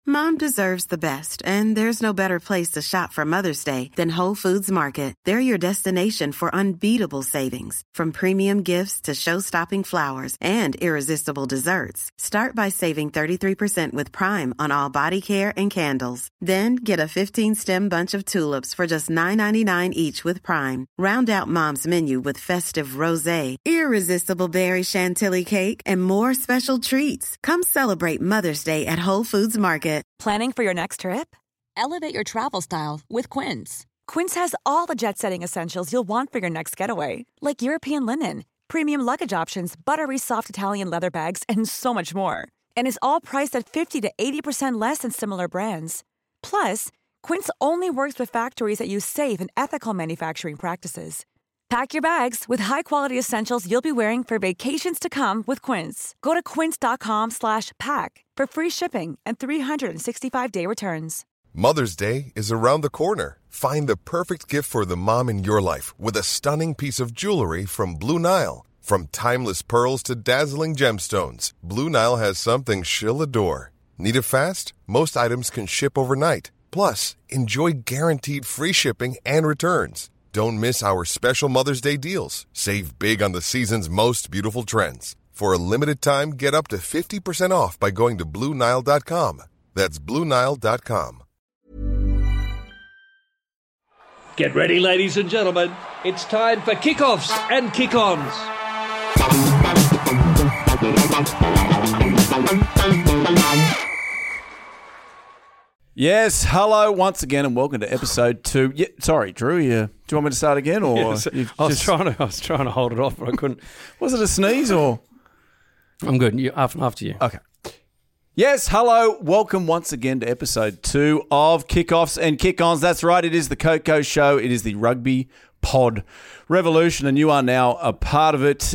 Mom deserves the best, and there's no better place to shop for Mother's Day than Whole Foods Market. They're your destination for unbeatable savings, from premium gifts to show-stopping flowers and irresistible desserts. Start by saving 33% with Prime on all body care and candles. Then get a 15-stem bunch of tulips for just $9.99 each with Prime. Round out Mom's menu with festive rosé, irresistible berry chantilly cake, and more special treats. Come celebrate Mother's Day at Whole Foods Market. Planning for your next trip? Elevate your travel style with Quince. Quince has all the jet-setting essentials you'll want for your next getaway, like European linen, premium luggage options, buttery soft Italian leather bags, and so much more. And is all priced at 50 to 80% less than similar brands. Plus, Quince only works with factories that use safe and ethical manufacturing practices. Pack your bags with high-quality essentials you'll be wearing for vacations to come with Quince. Go to quince.com/pack for free shipping and 365-day returns. Mother's Day is around the corner. Find the perfect gift for the mom in your life with a stunning piece of jewelry from Blue Nile. From timeless pearls to dazzling gemstones, Blue Nile has something she'll adore. Need it fast? Most items can ship overnight. Plus, enjoy guaranteed free shipping and returns. Don't miss our special Mother's Day deals. Save big on the season's most beautiful trends. For a limited time, get up to 50% off by going to BlueNile.com. That's BlueNile.com. Get ready, ladies and gentlemen. It's time for kickoffs and kick-ons. Yes, hello once again and welcome to episode 2. Yeah, sorry, Drew, do you want me to start again? Or yes, I was trying to hold it off, but I couldn't. Was it a sneeze or? I'm good. After you. Okay. Yes, hello, welcome once again to episode 2 of Kickoffs and Kick-Ons. That's right, it is the Coco Show. It is the Rugby Pod Revolution, and you are now a part of it.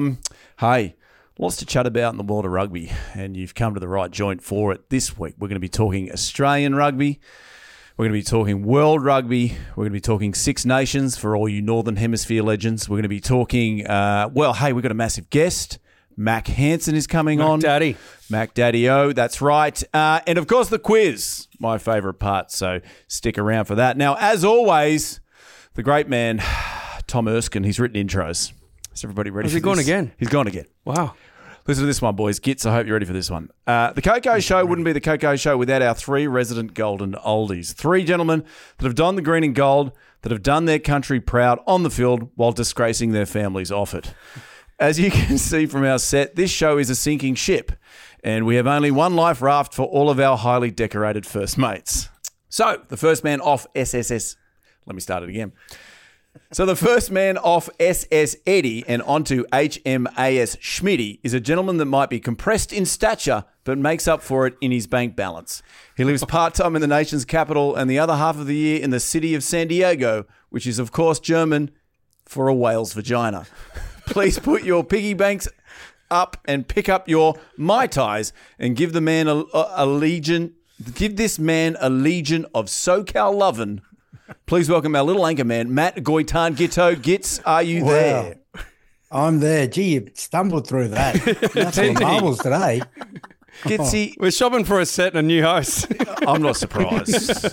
Hey, lots to chat about in the world of rugby, and you've come to the right joint for it. This week, we're going to be talking Australian rugby. We're going to be talking world rugby. We're going to be talking Six Nations for all you Northern Hemisphere legends. We're going to be talking, we've got a massive guest. Mac Hansen is coming on. Mac Daddy-O, that's right. And, of course, the quiz, my favourite part, so stick around for that. Now, as always, the great man, Tom Erskine, he's written intros. Is everybody ready for this? Has he gone again? He's gone again. Wow. Listen to this one, boys. Gits, I hope you're ready for this one. The Coco Show wouldn't be the Coco Show without our 3 resident golden oldies. 3 gentlemen that have donned the green and gold, that have done their country proud on the field while disgracing their families off it. As you can see from our set, this show is a sinking ship, and we have only one life raft for all of our highly decorated first mates. So, the first man off SSS... Let me start it again. So the first man off SS Eddie and onto HMAS Schmitty is a gentleman that might be compressed in stature but makes up for it in his bank balance. He lives part-time in the nation's capital and the other half of the year in the city of San Diego, which is, of course, German for a whale's vagina. Please put your piggy banks up and pick up your Mai Tais and give the man a legion. Give this man a legion of SoCal lovin'. Please welcome our little anchor man, Matt Goitan Gitto. Gits, are you there? I'm there. Gee, you stumbled through that. Nothing marbles today. Gitsy, we're shopping for a set and a new host. I'm not surprised.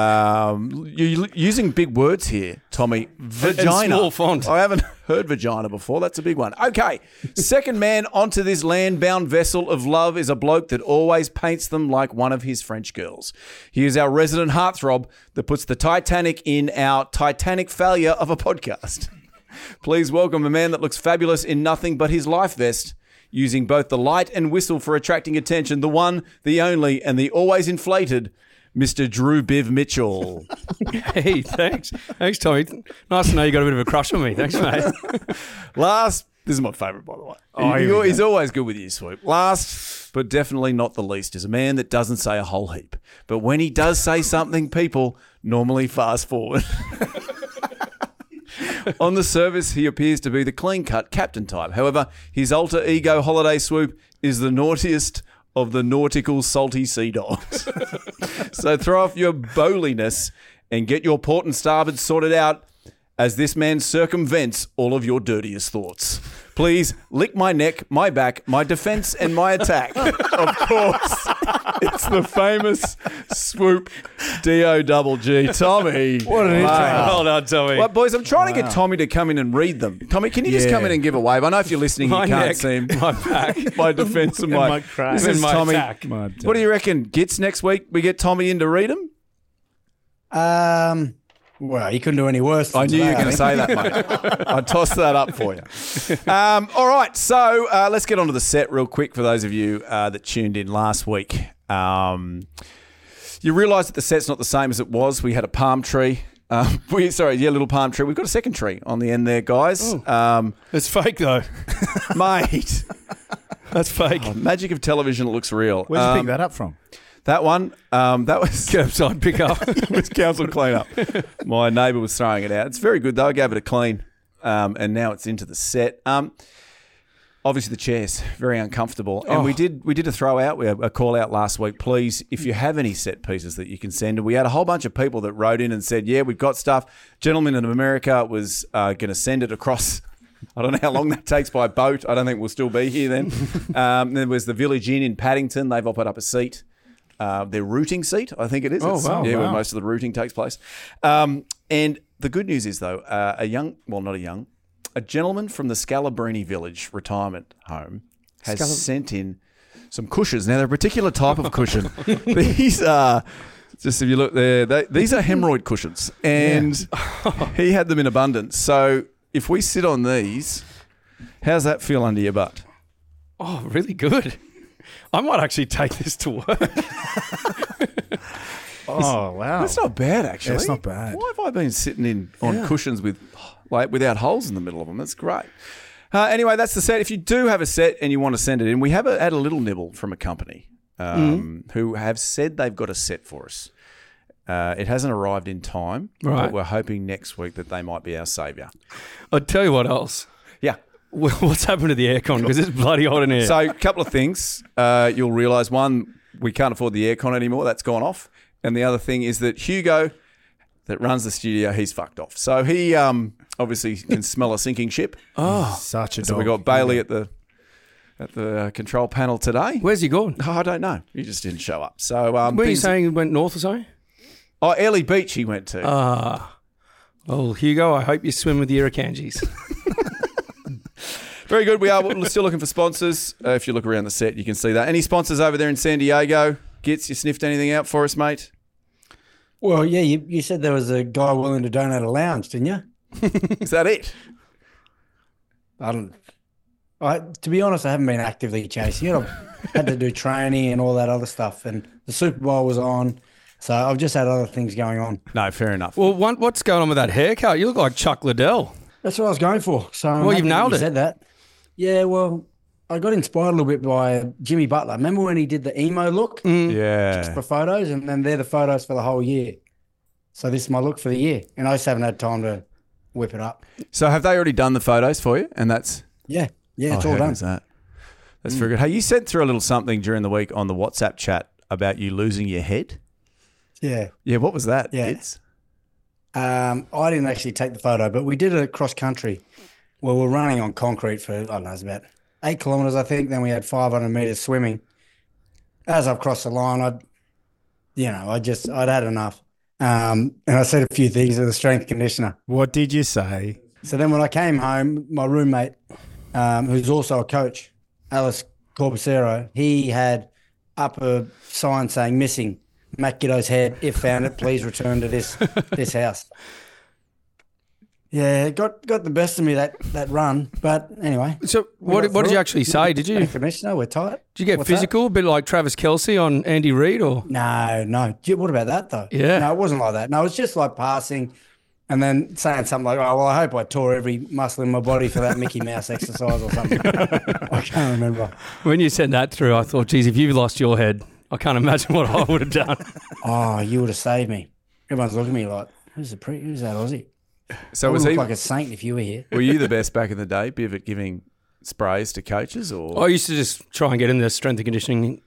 You're using big words here, Tommy. Vagina. In small font. I haven't heard vagina before. That's a big one. Okay. Second man onto this land-bound vessel of love is a bloke that always paints them like one of his French girls. He is our resident heartthrob that puts the Titanic in our Titanic failure of a podcast. Please welcome a man that looks fabulous in nothing but his life vest, using both the light and whistle for attracting attention, the one, the only, and the always inflated Mr. Drew Biv Mitchell. Hey, thanks. Thanks, Tommy. Nice to know you got a bit of a crush on me. Thanks, mate. Last, this is my favourite, by the way. He's always good with you, Swoop. Last, but definitely not the least, is a man that doesn't say a whole heap. But when he does say something, people normally fast forward. On the surface, he appears to be the clean-cut captain type. However, his alter ego holiday swoop is the naughtiest of the nautical salty sea dogs. So throw off your bowliness and get your port and starboard sorted out as this man circumvents all of your dirtiest thoughts. Please lick my neck, my back, my defence and my attack. Of course, it's the famous Swoop D-O-double-G. Tommy. What an intro. Well done, Tommy. Well, boys, I'm trying to get Tommy to come in and read them. Tommy, can you just come in and give a wave? I know if you're listening, My you can't neck, see him. my back. My defence and my crack. This is And my Tommy. attack. What do you reckon? Gits next week? We get Tommy in to read them? Well, you couldn't do any worse. I knew you were going to say that, mate. I tossed that up for you. All right, so let's get onto the set real quick for those of you that tuned in last week. You realise that the set's not the same as it was. We had a palm tree. Little palm tree. We've got a second tree on the end there, guys. It's fake, though. Mate. That's fake. Oh, magic of television, it looks real. Where'd you pick that up from? That one, that was Curbside pickup. it was council cleanup. My neighbour was throwing it out. It's very good though. I gave it a clean, and now it's into the set. Obviously the chairs very uncomfortable, and we did a throw out, we had a call out last week. Please, if you have any set pieces that you can send, and we had a whole bunch of people that wrote in and said, yeah, we've got stuff. Gentleman in America was going to send it across. I don't know how long that takes by boat. I don't think we'll still be here then. There was the Village Inn in Paddington. They've offered up a seat. Their routing seat, I think it is. Oh, wow. Yeah, where Wow. most of the routing takes place. And the good news is, though, a gentleman from the Scalabrini Village retirement home has sent in some cushions. Now, they're a particular type of cushion. These are, just if you look there, these are hemorrhoid cushions. And he had them in abundance. So if we sit on these, how's that feel under your butt? Oh, really good. I might actually take this to work. Oh, wow. That's not bad, actually. That's not bad. Why have I been sitting on cushions without holes in the middle of them? That's great. Anyway, that's the set. If you do have a set and you want to send it in, we have had a little nibble from a company who have said they've got a set for us. It hasn't arrived in time, but we're hoping next week that they might be our saviour. I'll tell you what else. Yeah. What's happened to the aircon? Because it's bloody hot in here. So a couple of things. You'll realise, one, we can't afford the aircon anymore. That's gone off. And the other thing is that Hugo, that runs the studio, he's fucked off. So he obviously can smell a sinking ship. Such a dog. So we got Bailey at the control panel today. Where's he gone? Oh, I don't know. He just didn't show up. So Were you saying he went north or something? Oh, Airlie Beach he went to. Well, Hugo, I hope you swim with the Irukandjis. Very good. We are still looking for sponsors. If you look around the set, you can see that. Any sponsors over there in San Diego? Gits, you sniffed anything out for us, mate? Well, yeah, you said there was a guy willing to donate a lounge, didn't you? Is that it? To be honest, I haven't been actively chasing it. I've had to do training and all that other stuff, and the Super Bowl was on, so I've just had other things going on. No, fair enough. Well, what's going on with that haircut? You look like Chuck Liddell. That's what I was going for. So Well, you've nailed it. Said that. Yeah, well, I got inspired a little bit by Jimmy Butler. Remember when he did the emo look Yeah. for photos, and then they're the photos for the whole year. So this is my look for the year, and I just haven't had time to whip it up. So have they already done the photos for you? And that's Yeah, it's all how done. good is that? That's very good. Hey, you sent through a little something during the week on the WhatsApp chat about you losing your head. Yeah. Yeah, what was that? Yeah. Gits? I didn't actually take the photo, but we did it cross country. Well, we're running on concrete for, I don't know, it's about 8 kilometres, I think. Then we had 500 metres swimming. As I've crossed the line, I'd had enough. And I said a few things to the strength conditioner. What did you say? So then when I came home, my roommate, who's also a coach, Alice Corbacero, he had up a sign saying missing. Matt Giddo's head. If found it, please return to this house. Yeah, it got the best of me that run. But anyway. So what did you actually say? Did you Commissioner, we're tight. Did you get What's physical, a bit like Travis Kelce on Andy Reid, or? No. What about that though? Yeah. No, it wasn't like that. No, it was just like passing and then saying something like, oh, well, I hope I tore every muscle in my body for that Mickey Mouse exercise or something. I can't remember. When you sent that through, I thought, geez, if you lost your head, I can't imagine what I would have done. Oh, you would have saved me. Everyone's looking at me like, who's that Aussie? So I was would he? look like a saint if you were here. Were you the best back in the day, Biv, at giving sprays to coaches, or? I used to just try and get in the strength and conditioning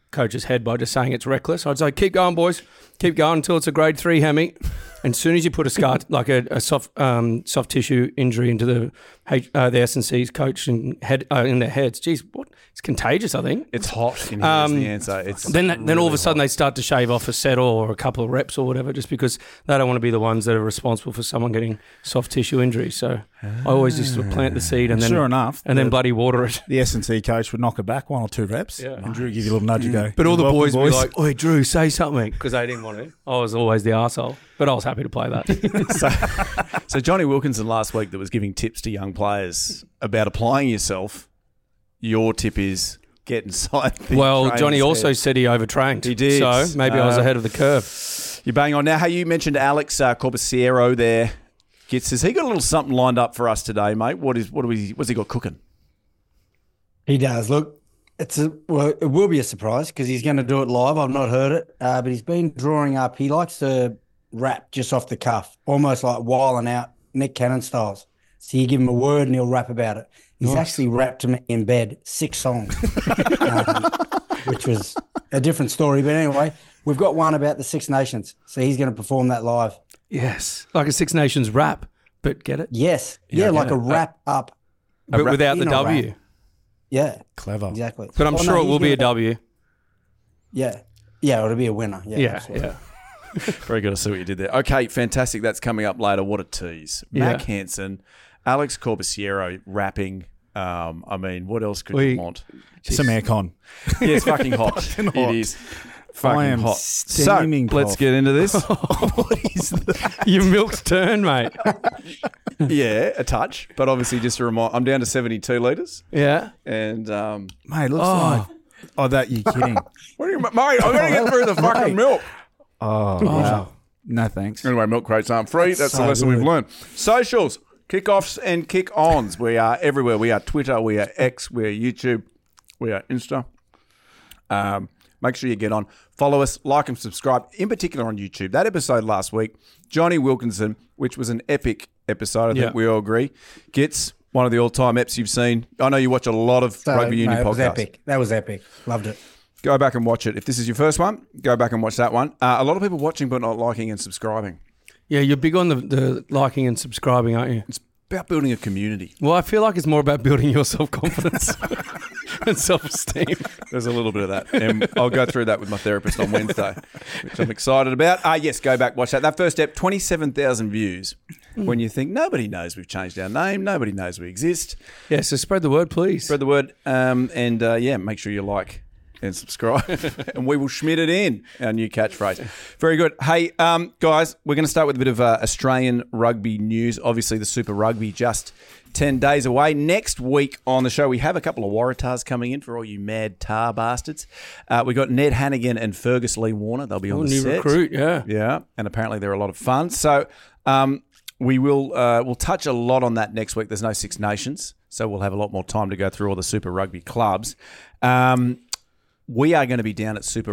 coach's head by just saying it's reckless. I'd say, keep going, boys. Keep going until it's a grade 3 hemi. And as soon as you put a scar, like a soft tissue injury into the S&C's coach and head in their heads, geez, what? It's contagious, I think. It's hot in here is the answer. It's then all of a sudden they start to shave off a set or a couple of reps or whatever, just because they don't want to be the ones that are responsible for someone getting soft tissue injuries. So I always just sort of plant the seed and then Sure enough, and then bloody water it. the S&C coach would knock it back 1 or 2 reps, and Drew would give you a little nudge and go. But all the "Welcome, boys would be like, "Oi, Drew, say something," because they didn't want to. I was always the arsehole, but I was happy to play that. So Johnny Wilkinson last week that was giving tips to young players about applying yourself. Your tip is get inside the Well, trainer's Johnny also head. said he overtrained. He did. So maybe I was ahead of the curve. You're bang on. Now, hey, you mentioned Alex Corbisiero there. Has he got a little something lined up for us today, mate? What's he got cooking? He does. Look, it will be a surprise because he's going to do it live. I've not heard it, but he's been drawing up. He likes to rap just off the cuff, almost like wilding out Nick Cannon styles. So you give him a word and he'll rap about it. He's actually rapped to me in bed 6 songs, which was a different story. But anyway, we've got one about the Six Nations. So he's going to perform that live. Yes, like a Six Nations rap, but get it? Yes. Yeah, like a wrap up. But without the in a W. rap. Yeah. Clever. Exactly. But I'm sure no, it will he's be a gonna- W. Yeah. Yeah, it'll be a winner. Yeah. absolutely. Yeah. Very good. I see what you did there. Okay, fantastic. That's coming up later. What a tease. Mac Hansen, Alex Corbisiero rapping. I mean, what else could you want? Some aircon. Yeah, it's fucking hot. Fucking hot. It is fucking I am hot. steaming So, let's cough. get into this. What is that? Your milk's turn, mate. Yeah, a touch. But obviously, just to remind, I'm down to 72 litres. Yeah. And, Mate, it looks like... Oh, that you're kidding. what are you, mate, I'm going to get through the fucking milk. Oh, wow. No, thanks. Anyway, milk crates aren't free. That's the so lesson we've good. learned. Socials, kickoffs and kick-ons. We are everywhere. We are Twitter. We are X. We are YouTube. We are Insta. Make sure you get on. Follow us, like and subscribe, in particular on YouTube. That episode last week, Johnny Wilkinson, which was an epic episode, I think we all agree, gets one of the all-time eps you've seen. I know you watch a lot of rugby union it was podcasts. epic. That was epic. Loved it. Go back and watch it. If this is your first one, go back and watch that one. A lot of people watching but not liking and subscribing. Yeah, you're big on the liking and subscribing, aren't you? It's about building a community. Well, I feel like it's more about building your self-confidence and self-esteem. There's a little bit of that. And I'll go through that with my therapist on Wednesday, which I'm excited about. Yes, go back, watch that. That first step, 27,000 views. When you think nobody knows we've changed our name, nobody knows we exist. Yeah, so spread the word, please. Spread the word. Make sure you like and subscribe. And we will schmidt it in, our new catchphrase. Very good. Hey, guys, we're going to start with a bit of Australian rugby news. Obviously, the Super Rugby just 10 days away. Next week on the show, we have a couple of Waratahs coming in for all you mad tar bastards. We've got Ned Hannigan and Fergus Lee Warner. They'll be on the new set. recruit, yeah. Yeah, and apparently they're a lot of fun. So we will we'll touch a lot on that next week. There's no Six Nations, so we'll have a lot more time to go through all the Super Rugby clubs. We are going to be down at Super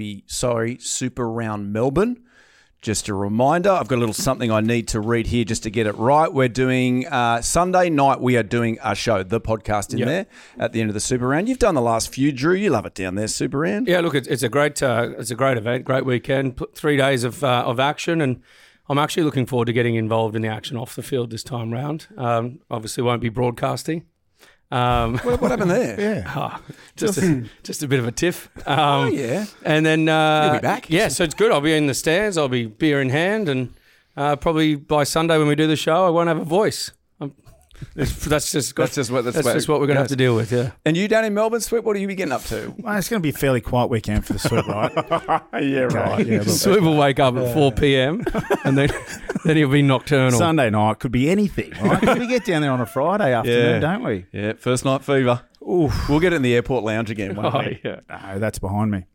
Round Melbourne. Just a reminder, I've got a little something I need to read here just to get it right. We're doing Sunday night. We are doing our show, the podcast in there at the end of the Super Round. You've done the last few, Drew. You love it down there, Super Round. Yeah, look, it's a great event, great weekend, 3 days of action, and I'm actually looking forward to getting involved in the action off the field this time round. Obviously, won't be broadcasting. What happened there? Yeah. Just a bit of a tiff. Yeah. And then You'll be back. Yeah, so it's good. I'll be in the stands. I'll be beer in hand, and probably by Sunday when we do the show, I won't have a voice. That's just what we're going to have to deal with. Yeah. And you down in Melbourne, Sweet, what are you be getting up to? Well, it's going to be a fairly quiet weekend for the Sweep, right? Yeah, right. Yeah, Sweep will wake up at 4 p.m. and then he'll be nocturnal. Sunday night could be anything, right? 'Cause we get down there on a Friday afternoon, don't we? Yeah, first night fever. Oof. We'll get it in the airport lounge again. Won't we? Yeah. No, that's behind me.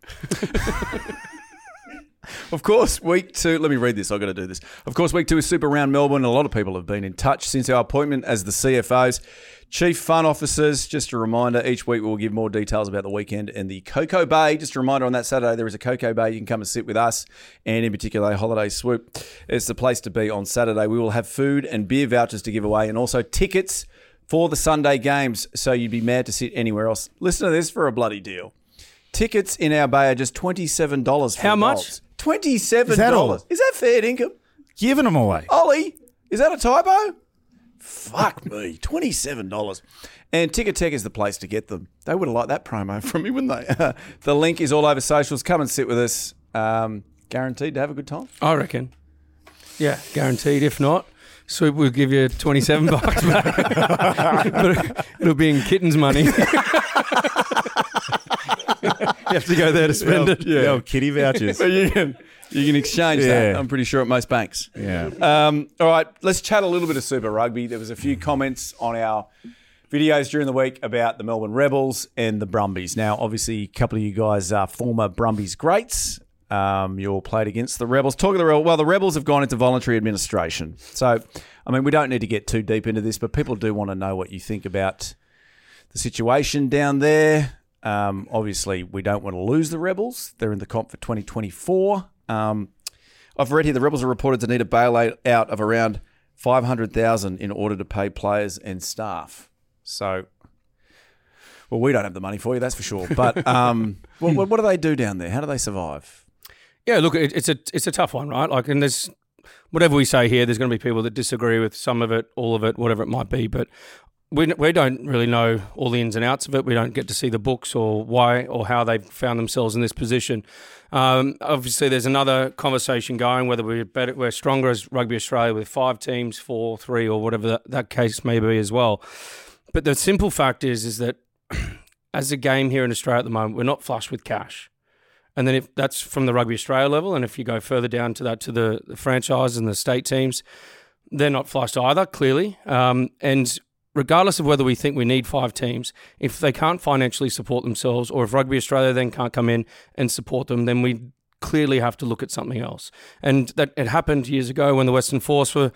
Of course, week 2, let me read this, I've got to do this. Of course, week 2 is Super Round Melbourne. A lot of people have been in touch since our appointment as the CFOs. Chief Fun Officers, just a reminder, each week we'll give more details about the weekend and the Cocoa Bay. Just a reminder, on that Saturday there is a Cocoa Bay. You can come and sit with us, and in particular a Holiday Swoop. It's the place to be on Saturday. We will have food and beer vouchers to give away, and also tickets for the Sunday games, so you'd be mad to sit anywhere else. Listen to this for a bloody deal. Tickets in our bay are just $27 for How much? adults. $27. Is that all? Is that fair income? Giving them away. Ollie, is that a typo? Fuck me, $27. And Ticket Tech is the place to get them. They would have liked that promo from me, wouldn't they? The link is all over socials. Come and sit with us. Guaranteed to have a good time. I reckon. Yeah, guaranteed. If not, Swoop will give you $27 back. But it'll be in Kitten's money. You have to go there to spend it. The old kitty vouchers. You can exchange that. I'm pretty sure at most banks. Yeah. All right, let's chat a little bit of Super Rugby. There was a few comments on our videos during the week about the Melbourne Rebels and the Brumbies. Now, obviously, a couple of you guys are former Brumbies greats. You all played against the Rebels. Talking of the Rebels, well, the Rebels have gone into voluntary administration. So, I mean, we don't need to get too deep into this, but people do want to know what you think about the situation down there. Obviously, we don't want to lose the Rebels. They're in the comp for 2024. I've read here the Rebels are reported to need a bailout out of around $500,000 in order to pay players and staff. So, well, we don't have the money for you, that's for sure. But what do they do down there? How do they survive? Yeah, look, it's a tough one, right? Like, and there's whatever we say here, there's going to be people that disagree with some of it, all of it, whatever it might be. But we don't really know all the ins and outs of it. We don't get to see the books or why or how they found themselves in this position. Obviously, there's another conversation going whether we're stronger as Rugby Australia with 5 teams, 4, 3, or whatever that case may be as well. But the simple fact is that as a game here in Australia at the moment, we're not flush with cash. And then if that's from the Rugby Australia level, and if you go further down to that to the franchise and the state teams, they're not flushed either, clearly. And regardless of whether we think we need 5 teams, if they can't financially support themselves, or if Rugby Australia then can't come in and support them, then we clearly have to look at something else. And that it happened years ago when the Western Force were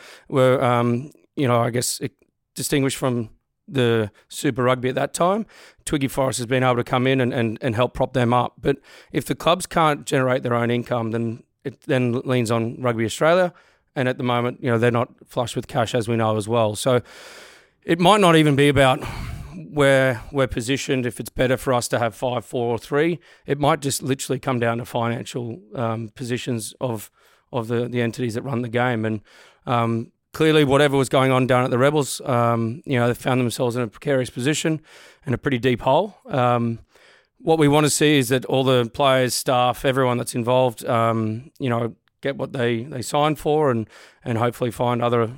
I guess distinguished from the Super Rugby at that time. Twiggy Forrest has been able to come in and help prop them up. But if the clubs can't generate their own income, then it then leans on Rugby Australia. And at the moment, they're not flush with cash, as we know as well. So it might not even be about where we're positioned, if it's better for us to have 5, 4 or 3. It might just literally come down to financial positions of the entities that run the game. And clearly, whatever was going on down at the Rebels, they found themselves in a precarious position and a pretty deep hole. What we want to see is that all the players, staff, everyone that's involved, get what they signed for and hopefully find other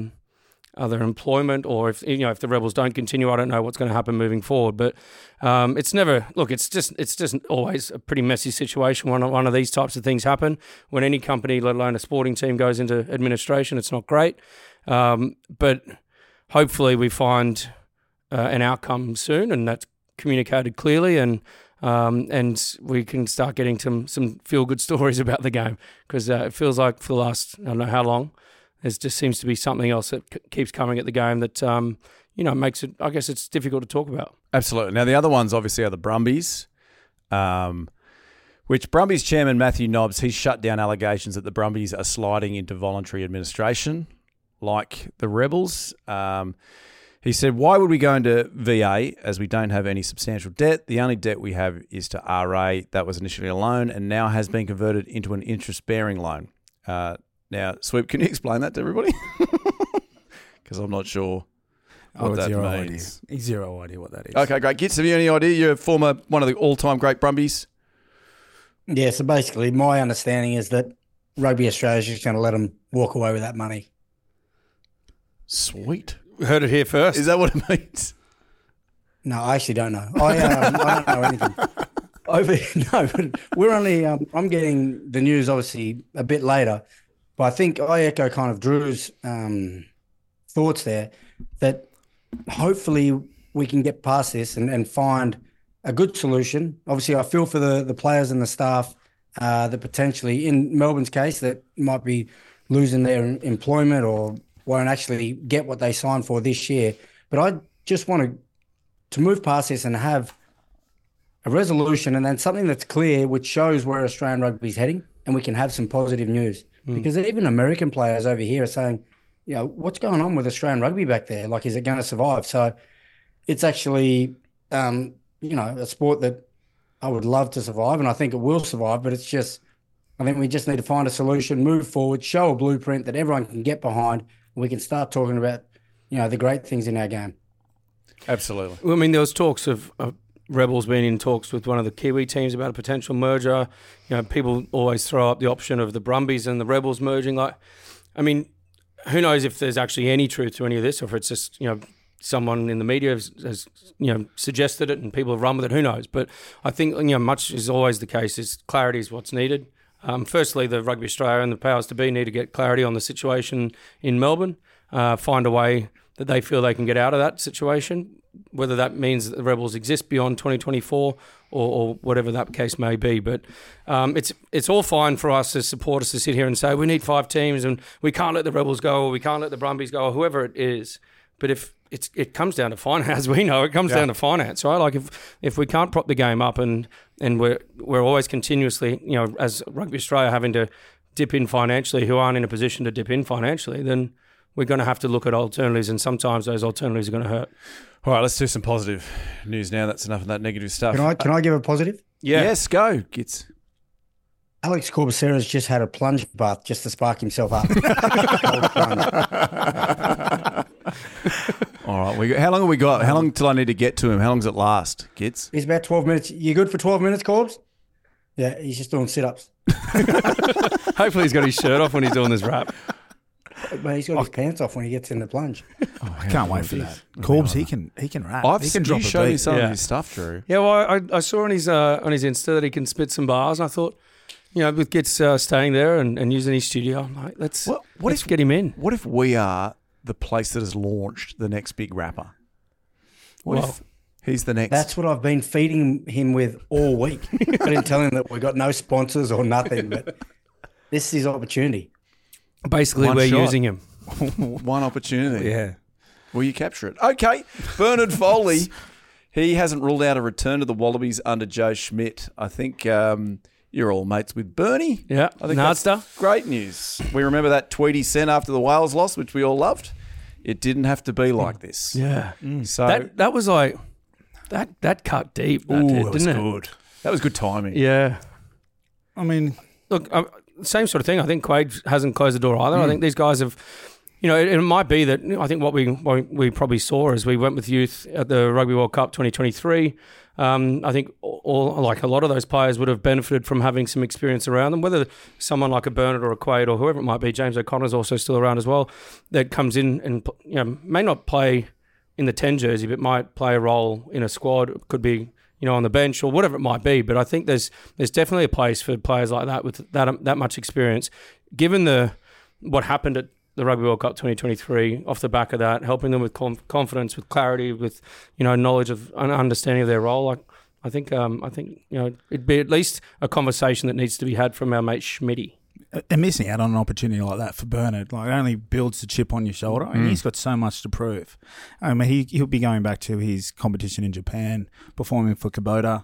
employment. Or if the Rebels don't continue, I don't know what's going to happen moving forward. But it's just always a pretty messy situation when one of these types of things happen. When any company, let alone a sporting team, goes into administration, it's not great. But hopefully we find an outcome soon, and that's communicated clearly, and we can start getting some feel-good stories about the game, because it feels like for the last, I don't know how long, there just seems to be something else that keeps coming at the game that makes it, I guess it's difficult to talk about. Absolutely. Now, the other ones obviously are the Brumbies, which Brumbies chairman Matthew Nobbs, he's shut down allegations that the Brumbies are sliding into voluntary administration like the Rebels. He said, why would we go into VA as we don't have any substantial debt? The only debt we have is to RA. That was initially a loan and now has been converted into an interest-bearing loan. Now, Swoop, can you explain that to everybody? Because I'm not sure what that means. Zero idea what that is. Okay, great. Gits, have you any idea? You're one of the all-time great Brumbies. Yeah, so basically my understanding is that Rugby Australia is just going to let them walk away with that money. Sweet. We heard it here first. Is that what it means? No, I actually don't know. I don't know anything. We're only. I'm getting the news obviously a bit later, but I think I echo kind of Drew's thoughts there, that hopefully we can get past this and find a good solution. Obviously, I feel for the players and the staff that potentially, in Melbourne's case, that might be losing their employment or won't actually get what they signed for this year. But I just want to move past this and have a resolution and then something that's clear, which shows where Australian rugby is heading, and we can have some positive news. Because even American players over here are saying, what's going on with Australian rugby back there? Like, is it going to survive? So it's actually, a sport that I would love to survive, and I think it will survive, but it's just, I think we just need to find a solution, move forward, show a blueprint that everyone can get behind, and we can start talking about, the great things in our game. Absolutely. Well, I mean, there was talks of Rebels being in talks with one of the Kiwi teams about a potential merger. People always throw up the option of the Brumbies and the Rebels merging. Who knows if there's actually any truth to any of this, or if it's just, someone in the media has suggested it and people have run with it. Who knows? But I think, much is always the case, is clarity is what's needed. Firstly, the Rugby Australia and the powers to be need to get clarity on the situation in Melbourne, find a way that they feel they can get out of that situation, whether that means that the Rebels exist beyond 2024 or whatever that case may be. But it's all fine for us as supporters to sit here and say we need 5 teams and we can't let the Rebels go, or we can't let the Brumbies go, or whoever it is. But if it comes down to finance, as we know, it comes down to finance, right? Like if we can't prop the game up and we're always continuously, as Rugby Australia having to dip in financially, who aren't in a position to dip in financially, then we're going to have to look at alternatives, and sometimes those alternatives are going to hurt. All right, let's do some positive news now. That's enough of that negative stuff. Can I give a positive? Yeah. Yes, go, Gits. Alex Corbicera's just had a plunge bath just to spark himself up. All right, how long have we got? How long till I need to get to him? How long does it last, Gits? He's about 12 minutes. You good for 12 minutes, Corbs? Yeah, he's just doing sit-ups. Hopefully he's got his shirt off when he's doing this rap. But he's got his pants off when he gets in the plunge. I can't wait for that. Corbs, he can rap. He can drop a beat. Show me some of his stuff, Drew. Yeah, well, I saw on his Insta that he can spit some bars, and I thought, with Gits staying there and using his studio, I'm like, let's get him in. What if we are the place that has launched the next big rapper? What if he's the next? That's what I've been feeding him with all week. I didn't tell him that we got no sponsors or nothing, but this is his opportunity. Basically, we're using him. One opportunity. Yeah. Will you capture it? Okay. Bernard Foley, he hasn't ruled out a return to the Wallabies under Joe Schmidt. I think you're all mates with Bernie. Yeah. I think that's great news. We remember that tweet he sent after the Wales loss, which we all loved. It didn't have to be like this. Yeah. So that was like, that cut deep. That was good. That was good timing. Yeah. I mean, look, same sort of thing. I think Quade hasn't closed the door either. I think these guys have, it might be that, I think what we probably saw as we went with youth at the Rugby World Cup 2023, I think a lot of those players would have benefited from having some experience around them, whether someone like a Bernard or a Quade or whoever it might be. James O'Connor's also still around as well, that comes in and may not play in the 10 jersey, but might play a role in a squad. It could be on the bench or whatever it might be. But I think there's definitely a place for players like that with that much experience. Given what happened at the Rugby World Cup 2023, off the back of that, helping them with confidence, with clarity, with knowledge of and understanding of their role. I think it'd be at least a conversation that needs to be had from our mate Schmitty. And missing out on an opportunity like that for Bernard, it only builds the chip on your shoulder, and he's got so much to prove. I mean, he'll be going back to his competition in Japan, performing for Kubota,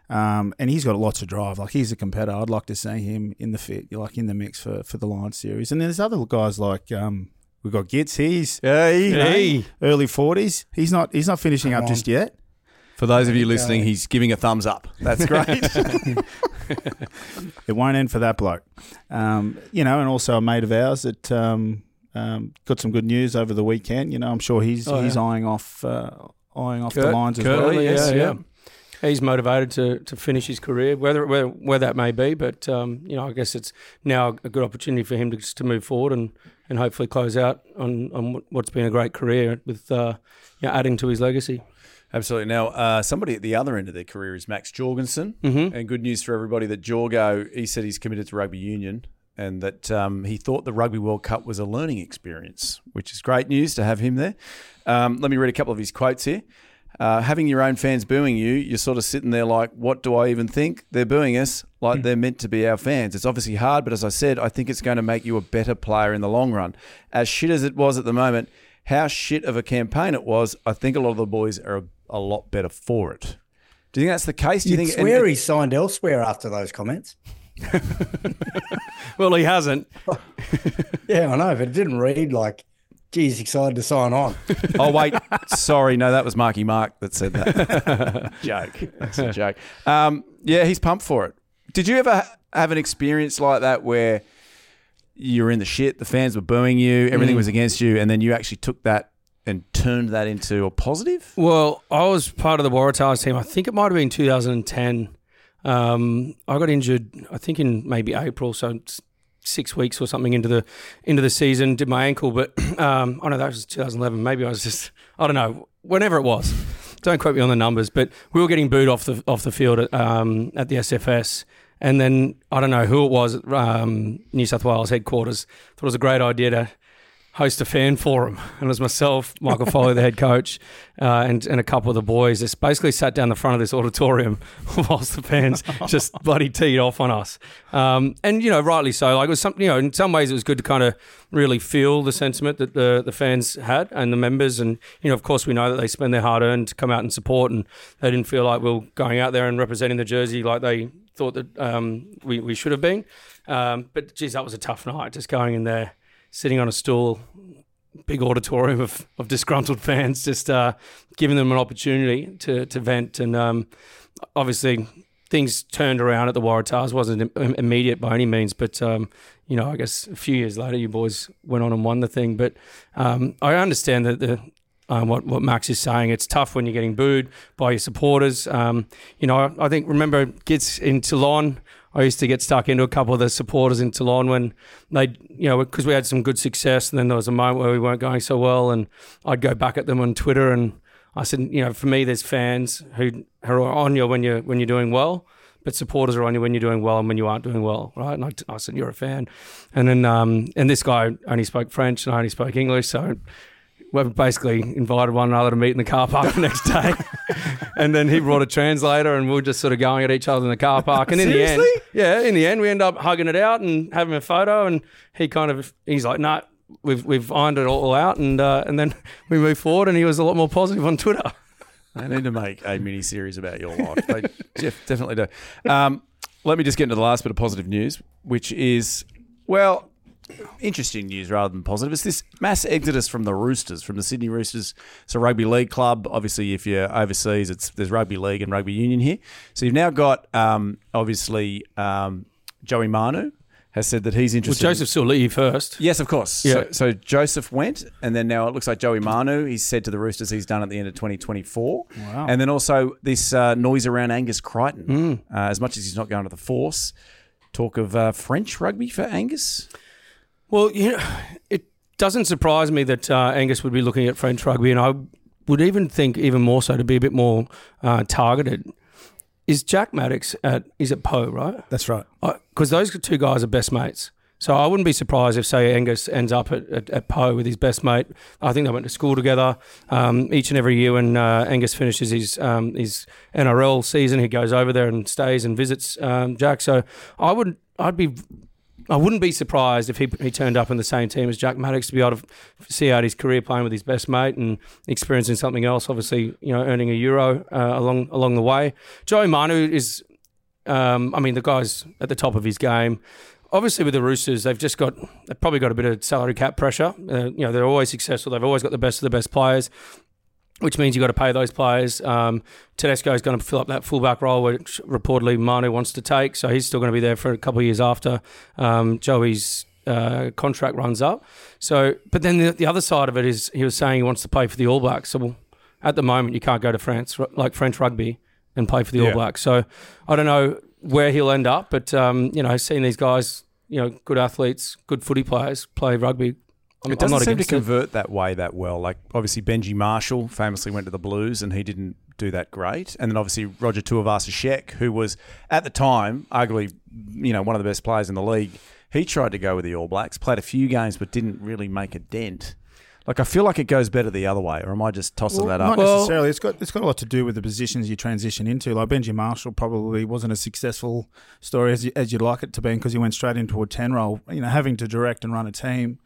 and he's got lots of drive. He's a competitor. I'd like to see him in the mix for the Lions series. And then there's other guys like we've got Gits. He's early 40s. He's not finishing up just yet. For those of you listening, he's giving a thumbs up. That's great. It won't end for that bloke. And also a mate of ours that got some good news over the weekend. I'm sure he's eyeing off the Lions as well. Yeah. He's motivated to finish his career, where that may be. But I guess it's now a good opportunity for him to move forward and hopefully close out on what's been a great career with adding to his legacy. Absolutely. Now, somebody at the other end of their career is Max Jorgensen. Mm-hmm. And good news for everybody that Jorgo, he said he's committed to rugby union and that he thought the Rugby World Cup was a learning experience, which is great news to have him there. Let me read a couple of his quotes here. Having your own fans booing you, you're sort of sitting there like, what do I even think? They're booing us like they're meant to be our fans. It's obviously hard, but as I said, I think it's going to make you a better player in the long run. As shit as it was at the moment, how shit of a campaign it was, I think a lot of the boys are a lot better for it. Do you think that's the case? Do you think swear he signed elsewhere after those comments? Well, he hasn't. Yeah, I know, but it didn't read like geez, excited to sign on. Oh, wait. Sorry. No, that was Marky Mark that said that. Joke. That's a joke. Yeah, he's pumped for it. Did you ever have an experience like that where you were in the shit, the fans were booing you, everything was against you, and then you actually took that and turned that into a positive? Well, I was part of the Waratahs team. I think it might have been 2010. I got injured, I think in maybe April, so 6 weeks or something into the season. Did my ankle, but oh no, that was 2011. Maybe I was just, I don't know, whenever it was. Don't quote me on the numbers, but we were getting booed off the field at the SFS. And then, I don't know who it was at New South Wales headquarters, thought it was a great idea to host a fan forum. And it was myself, Michael Foley, the head coach, and a couple of the boys just basically sat down the front of this auditorium whilst the fans just bloody teed off on us. And, rightly so. Like, it was something, in some ways it was good to kind of really feel the sentiment that the fans had and the members. And, of course, we know that they spend their hard-earned to come out and support, and they didn't feel like we were going out there and representing the jersey like they thought that we should have been. But, geez, that was a tough night, just going in there, sitting on a stool, big auditorium of disgruntled fans, just giving them an opportunity to vent. And obviously things turned around at the Waratahs. Wasn't immediate by any means, but, I guess a few years later you boys went on and won the thing. But I understand that what Max is saying. It's tough when you're getting booed by your supporters. I think, remember, Gits in Toulon, I used to get stuck into a couple of the supporters in Toulon when they, because we had some good success, and then there was a moment where we weren't going so well, and I'd go back at them on Twitter, and I said, for me, there's fans who are on you when you're doing well, but supporters are on you when you're doing well and when you aren't doing well, right? And I said, you're a fan. And then, and this guy only spoke French and I only spoke English, so we basically invited one another to meet in the car park the next day. And then he brought a translator and we were just sort of going at each other in the car park. And in the end, we end up hugging it out and having a photo. And he's like, no, we've ironed it all out. And then we moved forward, and he was a lot more positive on Twitter. They need to make a mini-series about your life. They definitely do. Let me just get into the last bit of positive news, which is, well, interesting news rather than positive. It's this mass exodus from the Roosters, from the Sydney Roosters. It's a rugby league club. Obviously, if you're overseas, there's rugby league and rugby union here. So you've now got, Joey Manu has said that he's interested. Well, Joseph Suaalii first. Yes, of course. Yeah. So Joseph went, and then now it looks like Joey Manu, he's said to the Roosters he's done at the end of 2024. Wow. And then also this noise around Angus Crichton. As much as he's not going to the Force, talk of French rugby for Angus. Well, it doesn't surprise me that Angus would be looking at French rugby, and I would even think even more so to be a bit more targeted. Is Jack Maddox at Poe, right? That's right. Because those two guys are best mates. So I wouldn't be surprised if, say, Angus ends up at Poe with his best mate. I think they went to school together. Each and every year when Angus finishes his NRL season, he goes over there and stays and visits Jack. So I wouldn't be surprised if he turned up in the same team as Jack Maddox to be able to see out his career playing with his best mate and experiencing something else. Obviously, earning a Euro along the way. Joey Manu is, the guy's at the top of his game. Obviously, with the Roosters, they've probably got a bit of salary cap pressure. They're always successful. They've always got the best of the best players, which means you've got to pay those players. Tedesco is going to fill up that fullback role, which reportedly Manu wants to take, so he's still going to be there for a couple of years after Joey's contract runs up. So, but then the other side of it is he was saying he wants to play for the All Blacks. So at the moment, you can't go to France, like French rugby, and play for the All Blacks. So I don't know where he'll end up, but seeing these guys, good athletes, good footy players play rugby. It doesn't seem to convert that way that well. Like, obviously, Benji Marshall famously went to the Blues and he didn't do that great. And then, obviously, Roger Tuivasa-Sheck, who was, at the time, arguably, one of the best players in the league, he tried to go with the All Blacks, played a few games but didn't really make a dent. Like, I feel like it goes better the other way, or am I just tossing that up? Not necessarily. It's got a lot to do with the positions you transition into. Like, Benji Marshall probably wasn't a successful story as you'd like it to be because he went straight into a 10 role. Having to direct and run a team,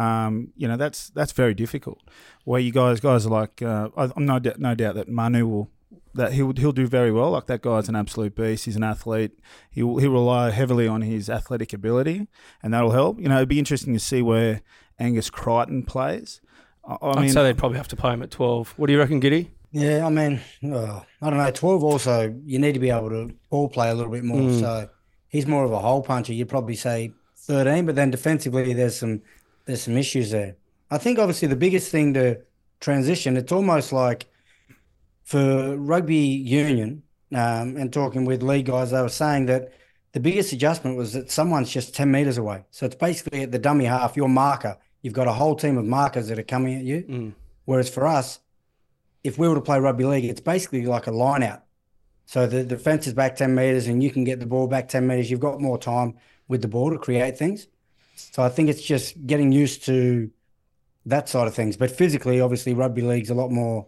that's very difficult. Where you guys are like, I'm no doubt that Manu he'll do very well. Like, that guy's an absolute beast. He's an athlete. He'll rely heavily on his athletic ability, and that'll help. It'd be interesting to see where Angus Crichton plays. I'd say they'd probably have to play him at 12. What do you reckon, Giddy? Yeah, I mean, I don't know. 12 also, you need to be able to ball play a little bit more. So he's more of a hole puncher. You'd probably say 13, but then defensively there's some issues there. I think obviously the biggest thing to transition, it's almost like for rugby union and talking with league guys, they were saying that the biggest adjustment was that someone's just 10 metres away. So it's basically at the dummy half, your marker. You've got a whole team of markers that are coming at you. Whereas for us, if we were to play rugby league, it's basically like a line out. So the defence is back 10 metres and you can get the ball back 10 metres. You've got more time with the ball to create things. So I think it's just getting used to that side of things. But physically, obviously, rugby league's a lot more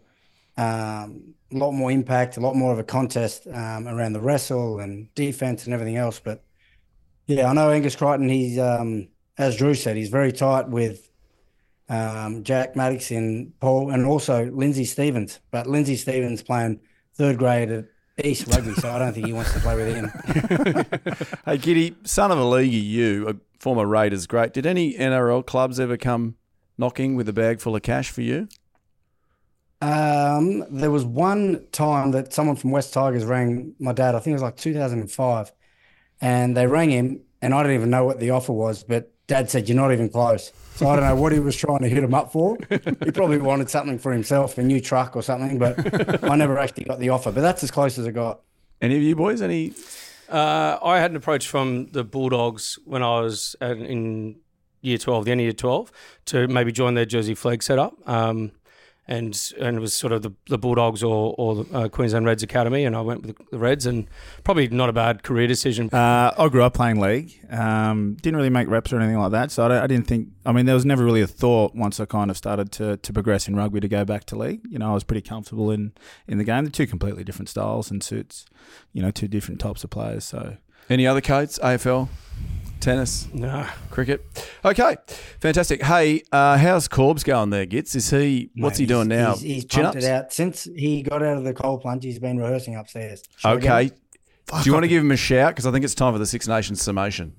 impact, a lot more of a contest around the wrestle and defence and everything else. But yeah, I know Angus Crichton, he's, as Drew said, he's very tight with Jack Maddox and Paul, and also Lindsay Stevens. But Lindsay Stevens playing third grade at East Rugby, so I don't think he wants to play with him. Hey, Giddy, son of a leaguer, you, a former Raiders great. Did any NRL clubs ever come knocking with a bag full of cash for you? There was one time that someone from West Tigers rang my dad. I think it was like 2005, and they rang him, and I didn't even know what the offer was, but Dad said, "You're not even close." So I don't know what he was trying to hit him up for. He probably wanted something for himself, a new truck or something, but I never actually got the offer. But that's as close as I got. Any of you boys? Any? I had an approach from the Bulldogs when I was in year 12, the end of year 12, to maybe join their Jersey Flag setup. And it was sort of the Bulldogs or the Queensland Reds Academy, and I went with the Reds, and probably not a bad career decision. I grew up playing league. Didn't really make reps or anything like that, so I didn't think. I mean, there was never really a thought once I kind of started to progress in rugby to go back to league. You know, I was pretty comfortable in the game. They're two completely different styles and suits. You know, two different types of players. So, any other codes? AFL? Tennis? No. Cricket? Okay, fantastic. Hey, how's Corbs going there, Gits? What's he doing now? He's pumped it out. Since he got out of the cold plunge, he's been rehearsing upstairs. Okay. Do you want to give him a shout? Because I think it's time for the Six Nations summation.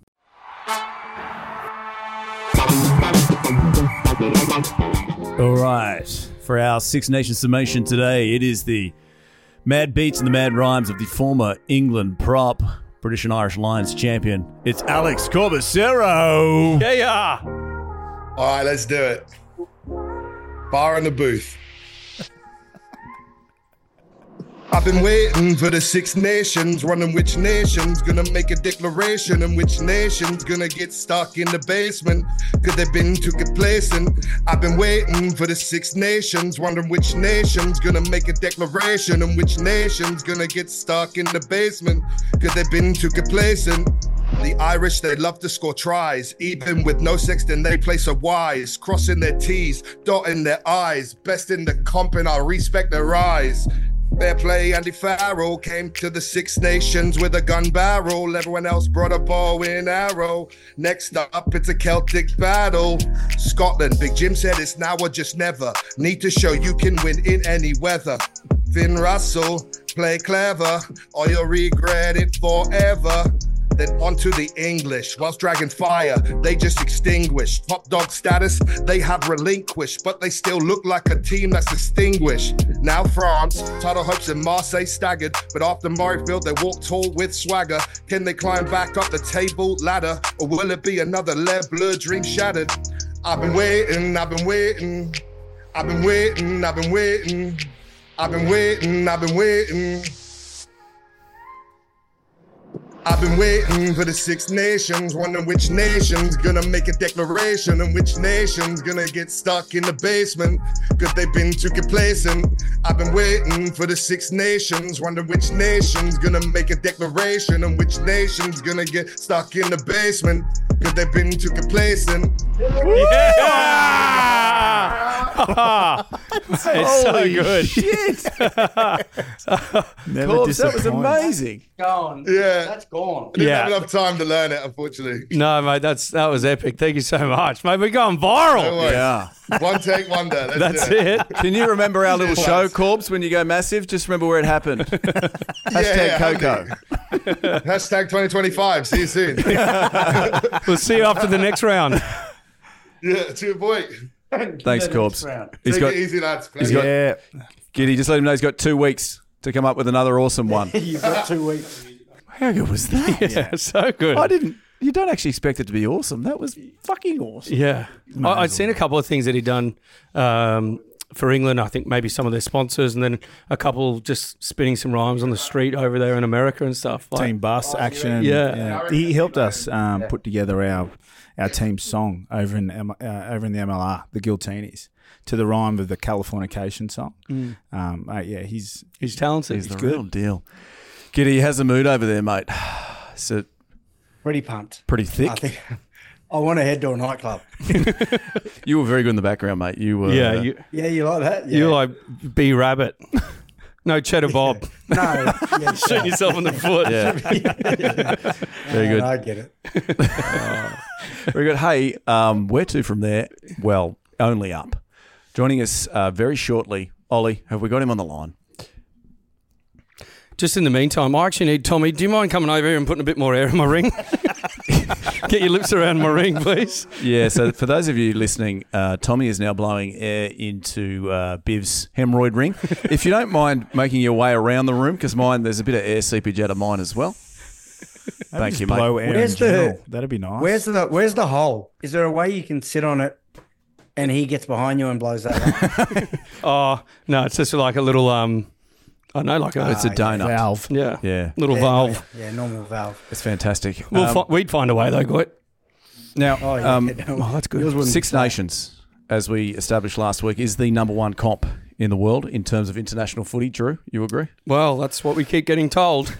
All right. For our Six Nations summation today, it is the mad beats and the mad rhymes of the former England prop, British and Irish Lions champion. It's Alex Corbicero. Yeah. All right, let's do it. Bar in the booth. I've been waiting for the Six Nations, wondering which nation's gonna make a declaration and which nation's gonna get stuck in the basement because they've been too complacent. I've been waiting for the Six Nations, wondering which nation's gonna make a declaration and which nation's gonna get stuck in the basement because they've been too complacent. The Irish, they love to score tries. Even with no sexton, they play so wise. Crossing their T's, dotting their I's. Best in the comp and I respect their rise. Fair play, Andy Farrell came to the Six Nations with a gun barrel. Everyone else brought a bow and arrow. Next up, it's a Celtic battle. Scotland, Big Jim said it's now or just never. Need to show you can win in any weather. Finn Russell, play clever, or you'll regret it forever. Then onto the English, whilst dragging fire, they just extinguished. Top dog status, they have relinquished, but they still look like a team that's distinguished. Now France, title hopes in Marseille staggered, but after Murrayfield they walk tall with swagger. Can they climb back up the table ladder, or will it be another Le Bleu dream shattered? I've been waiting, I've been waiting, I've been waiting, I've been waiting, I've been waiting, I've been waiting. I've been waiting for the Six Nations, wondering which nation's gonna make a declaration and which nation's gonna get stuck in the basement because they've been too complacent. I've been waiting for the Six Nations, wondering which nation's gonna make a declaration and which nation's gonna get stuck in the basement because they've been too complacent. Yeah! It's so good. Shit. Corbs, that was amazing. Gone. Yeah. That's gone. Didn't Yeah. have enough time to learn it, unfortunately. No, mate, that was epic. Thank you so much, mate. We're going viral. No worries. Yeah. One take wonder. Let's That's do it. Can you remember our little Yes. show, Corbs, when you go massive? Just remember where it happened. Hashtag Coco. Hashtag 2025. See you soon. We'll see you after the next round. Yeah, to your boy. Thanks, Corbs. He's Take got, it easy, lads. he's got, Giddy, just let him know he's got 2 weeks to come up with another awesome one. You've got 2 weeks. How good was that? Yeah, so good. You don't actually expect it to be awesome. That was fucking awesome. Yeah. I'd seen a couple of things that he'd done for England, I think maybe some of their sponsors, and then a couple just spinning some rhymes on the street over there in America and stuff. Team bus action. Yeah. He helped us put together our team song over in the MLR, the Giltinis, to the rhyme of the Californication song. He's talented. He's the real deal. Giddy has a mood over there, mate. So Pretty pumped. pretty thick. I think I want to head to a nightclub. You were very good in the background, mate. You were. Yeah, Yeah, you like that? Yeah. you're like B Rabbit. No Cheddar Bob. No. Yeah, Shoot yourself in the foot. Yeah. Very good. I get it. Very good. Hey, where to from there? Well, only up. Joining us very shortly, Ollie. Have we got him on the line? Just in the meantime, I actually need Tommy. Do you mind coming over here and putting a bit more air in my ring? Get your lips around my ring, please. Yeah, so for those of you listening, Tommy is now blowing air into Biv's hemorrhoid ring. If you don't mind making your way around the room, because there's a bit of air seepage out of mine as well. Thank you, mate. Blow air Where's in general. That'd be nice. Where's the hole? Is there a way you can sit on it and he gets behind you and blows that up? Oh, no, it's just like a little, I don't know, like a... It's a donut. valve. Yeah. Yeah. Little valve. Yeah, normal valve. It's fantastic. We'd find a way, though, Goit. Now, Oh, yeah. that's good. Six Nations, as we established last week, is the number one comp in the world in terms of international footy. Drew, you agree? Well, that's what we keep getting told.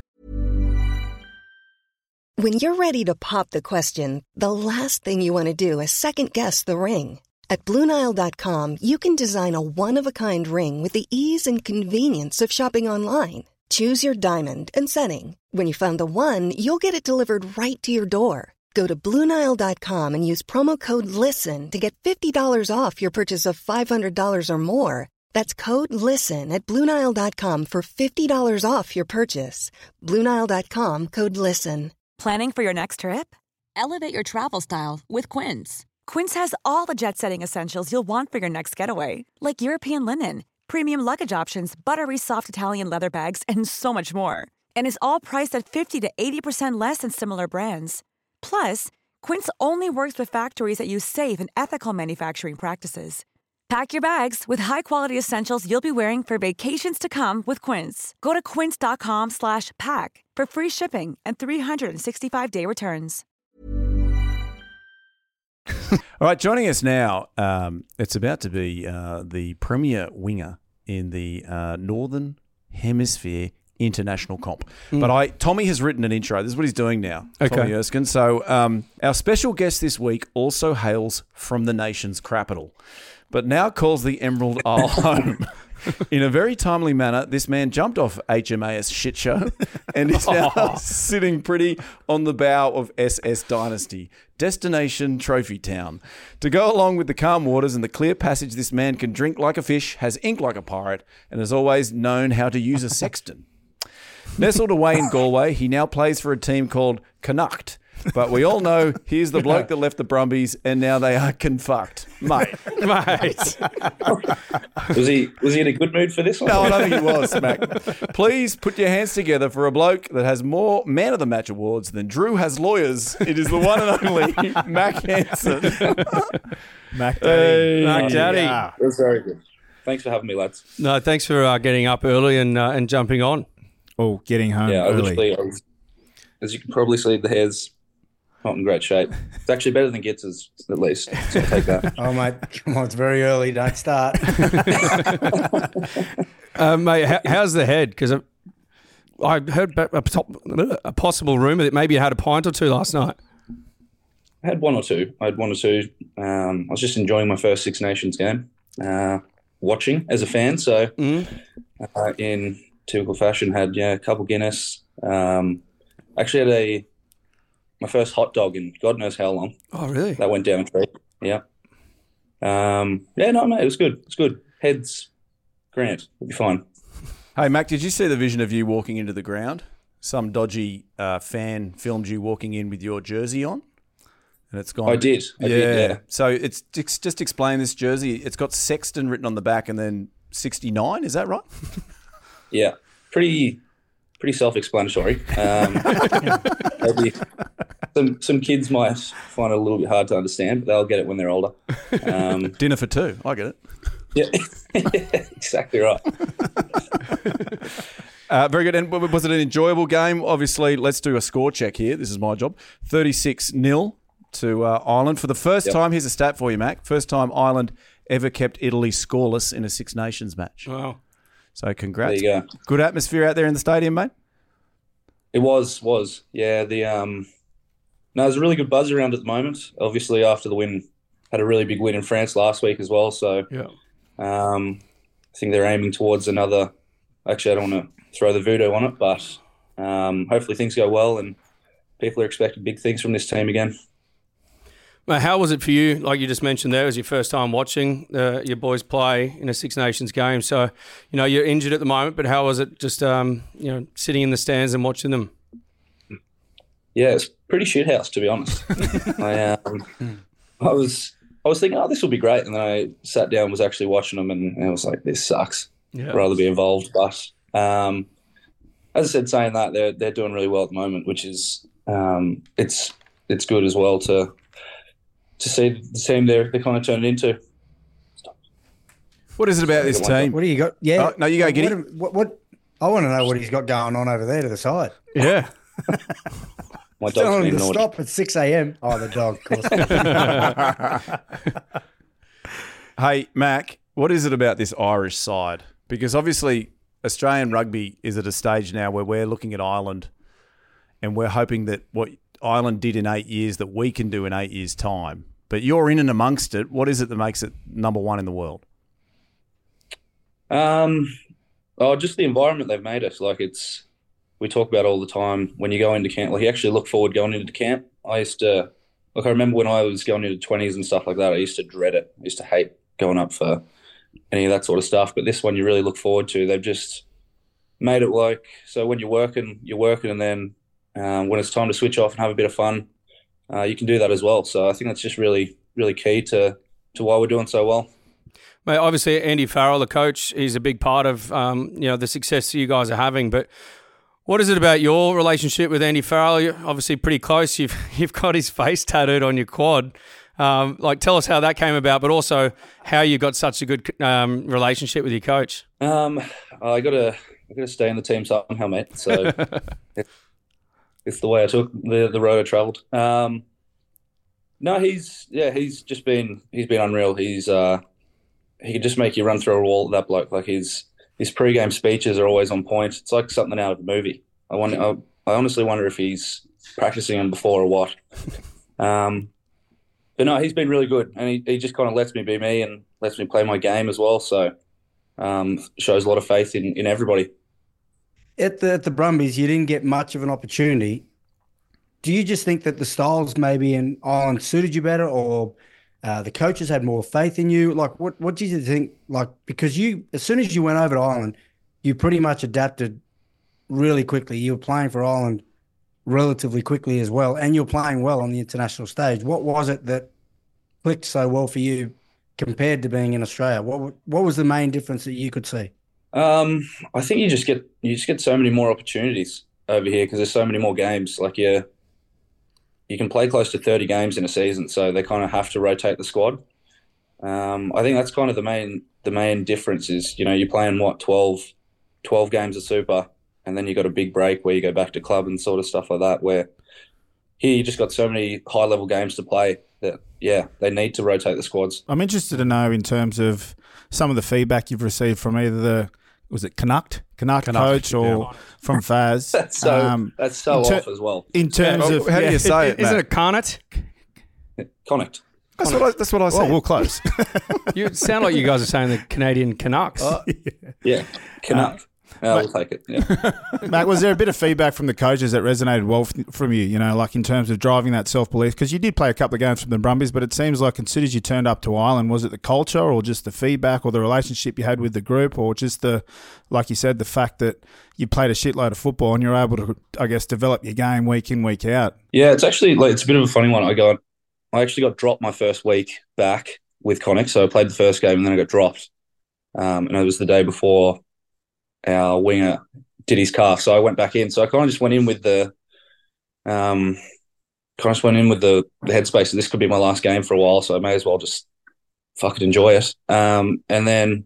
When you're ready to pop the question, the last thing you want to do is second-guess the ring. At BlueNile.com, you can design a one-of-a-kind ring with the ease and convenience of shopping online. Choose your diamond and setting. When you find the one, you'll get it delivered right to your door. Go to BlueNile.com and use promo code LISTEN to get $50 off your purchase of $500 or more. That's code LISTEN at BlueNile.com for $50 off your purchase. BlueNile.com, code LISTEN. Planning for your next trip? Elevate your travel style with Quince. Quince has all the jet-setting essentials you'll want for your next getaway, like European linen, premium luggage options, buttery soft Italian leather bags, and so much more. And is all priced at 50 to 80% less than similar brands. Plus, Quince only works with factories that use safe and ethical manufacturing practices. Pack your bags with high-quality essentials you'll be wearing for vacations to come with Quince. Go to quince.com/pack for free shipping and 365-day returns. All right, joining us now, it's about to be the premier winger in the Northern Hemisphere International Comp. But Tommy has written an intro. This is what he's doing now, Tommy Erskine. So our special guest this week also hails from the nation's capital, but now calls the Emerald Isle home. In a very timely manner, this man jumped off HMAS shit show and is now sitting pretty on the bow of SS Dynasty, destination Trophy Town. To go along with the calm waters and the clear passage, this man can drink like a fish, has ink like a pirate, and has always known how to use a sextant. Nestled away in Galway, he now plays for a team called Connacht. But we all know he's the bloke that left the Brumbies and now they are confucked. Mate. Was he in a good mood for this one? No, I don't think he was, Mac. Please put your hands together for a bloke that has more Man of the Match awards than Drew has lawyers. It is the one and only Mac Hansen. Mac Daddy. Mac Daddy. Yeah. That's very good. Thanks for having me, lads. No, thanks for getting up early and jumping on. Oh, getting home Yeah, early. As you can probably see, the hair's not in great shape. It's actually better than Gitz's, at least. So I'll take that. Oh, mate, come on, it's very early. Don't start. Mate, how's the head? Because I heard a possible rumour that maybe you had a pint or two last night. I had one or two. I was just enjoying my first Six Nations game, watching as a fan. So in typical fashion, had a couple Guinness. Actually had my first hot dog in God knows how long. Oh, really? That went down a treat. Yeah. No, mate, it was good. It's good. Head's grand. It'll be fine. Hey, Mac, did you see the vision of you walking into the ground? Some dodgy fan filmed you walking in with your jersey on. and it's gone. I did. Yeah. So it's just explain this jersey. It's got Sexton written on the back and then 69. Is that right? Yeah. Pretty self-explanatory. Maybe some kids might find it a little bit hard to understand, but they'll get it when they're older. Dinner for two. I get it. Yeah, exactly right. Very good. And was it an enjoyable game? Obviously, let's do a score check here. This is my job. 36-0 to Ireland. For the first time, here's a stat for you, Mac. First time Ireland ever kept Italy scoreless in a Six Nations match. Wow. So congrats. There you go. Good atmosphere out there in the stadium, mate? It was. Yeah, there's a really good buzz around at the moment. Obviously, after the win, had a really big win in France last week as well. So I think they're aiming towards another. Actually, I don't want to throw the voodoo on it, but hopefully things go well and people are expecting big things from this team again. Well, how was it for you? Like you just mentioned there, it was your first time watching your boys play in a Six Nations game. So, you're injured at the moment, but how was it just, sitting in the stands and watching them? Yeah, it's pretty shithouse, to be honest. I was thinking, this will be great. And then I sat down and was actually watching them and I was like, this sucks. Yeah. I'd rather be involved. But as I said, saying that, they're doing really well at the moment, which is it's good as well to see the team they're kind of turning into. What is it about this team? What do you got? Yeah. Oh, no, you go, Giddy. What? I want to know what he's got going on over there to the side. Yeah. My dog's telling him been to naughty. stop at 6 a.m. Oh, the dog, of course. Hey, Mac, what is it about this Irish side? Because obviously Australian rugby is at a stage now where we're looking at Ireland and we're hoping that what Ireland did in 8 years that we can do in 8 years' time. But you're in and amongst it. What is it that makes it number one in the world? Just the environment they've made us. We talk about it all the time when you go into camp. You actually look forward going into camp. I remember when I was going into 20s and stuff like that, I used to dread it. I used to hate going up for any of that sort of stuff. But this one you really look forward to. They've just made it so when you're working, and then when it's time to switch off and have a bit of fun, you can do that as well. So I think that's just really, really key to why we're doing so well. Mate, obviously Andy Farrell, the coach, he's a big part of the success you guys are having. But what is it about your relationship with Andy Farrell? You're obviously pretty close. You've got his face tattooed on your quad. Tell us how that came about, but also how you got such a good relationship with your coach. I gotta stay in the team somehow, mate. So it's the way I took the road I travelled. No, he's been unreal. He can just make you run through a wall, that bloke. His pre-game speeches are always on point. It's like something out of a movie. I honestly wonder if he's practicing them before or what. But no, he's been really good, and he just kind of lets me be me and lets me play my game as well. So shows a lot of faith in everybody. At the Brumbies, you didn't get much of an opportunity. Do you just think that the styles maybe in Ireland suited you better, or the coaches had more faith in you? What do you think? Because as soon as you went over to Ireland, you pretty much adapted really quickly. You were playing for Ireland relatively quickly as well, and you're playing well on the international stage. What was it that clicked so well for you compared to being in Australia? What was the main difference that you could see? I think you just get so many more opportunities over here because there's so many more games. You can play close to 30 games in a season, so they kind of have to rotate the squad. I think that's kind of the main difference is, you're playing 12 games of Super, and then you got a big break where you go back to club and sort of stuff like that, where here you just got so many high-level games to play that, they need to rotate the squads. I'm interested to know in terms of some of the feedback you've received from either was it Canuck coach or from Faz? That's so off as well. In terms of how do you say it? Isn't it Connacht? Connacht. That's what I said. Oh, well, close. You sound like you guys are saying the Canadian Canucks. Yeah, Canuck. We'll take it. Yeah. Matt, was there a bit of feedback from the coaches that resonated well from you, in terms of driving that self-belief? Because you did play a couple of games from the Brumbies, but it seems like as soon as you turned up to Ireland, was it the culture or just the feedback or the relationship you had with the group or just like you said, the fact that you played a shitload of football and you're able to, I guess, develop your game week in, week out? Yeah, it's actually, it's a bit of a funny one. I actually got dropped my first week back with Connacht. So I played the first game and then I got dropped. And it was the day before our winger did his calf. So I went back in. So I kind of just went in with the headspace that this could be my last game for a while. So I may as well just fucking enjoy it. And then,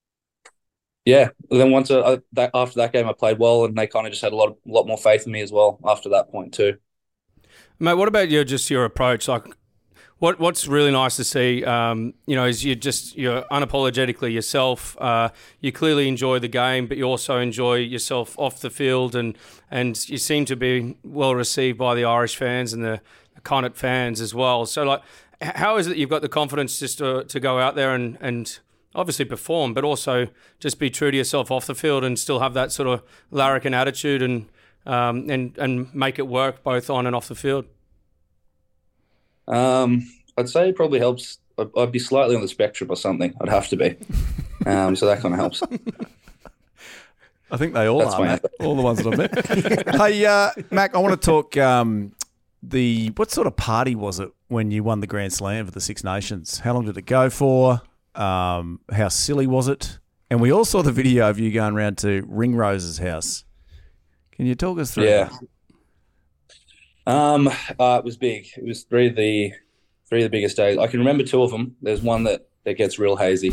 once after that game, I played well, and they kind of just had a lot more faith in me as well after that point too. Mate, what about your approach? Like, what's really nice to see, is you're unapologetically yourself. You clearly enjoy the game, but you also enjoy yourself off the field, and you seem to be well received by the Irish fans and the Connacht fans as well. So, like, how is it you've got the confidence just to go out there and obviously perform, but also just be true to yourself off the field and still have that sort of larrikin attitude and make it work both on and off the field? I'd say it probably helps. I'd be slightly on the spectrum or something. I'd have to be. So that kind of helps. I think they all are, Mac. All the ones that I've met. Hey, Mac, I want to talk what sort of party was it when you won the Grand Slam for the Six Nations? How long did it go for? How silly was it? And we all saw the video of you going around to Ringrose's house. Can you talk us through that? It was big. It was three of the biggest days. I can remember two of them. There's one that gets real hazy.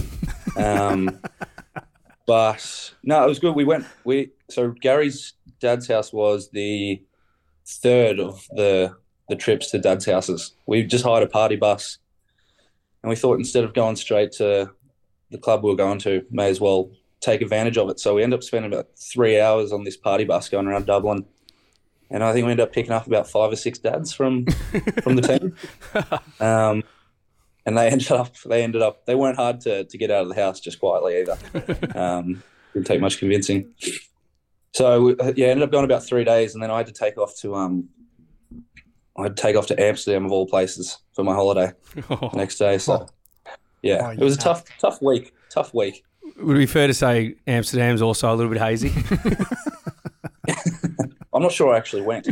But no, it was good. So Gary's dad's house was the third of the trips to dad's houses. We just hired a party bus, and we thought instead of going straight to the club we were going to, may as well take advantage of it. So we ended up spending about 3 hours on this party bus going around Dublin. And I think we ended up picking up about 5 or 6 dads from the team. And they weren't hard to get out of the house just quietly either. Didn't take much convincing. So ended up going about 3 days, and then I had to take off to Amsterdam of all places for my holiday the next day. So it was a tough week. Would it be fair to say Amsterdam's also a little bit hazy? I'm not sure I actually went.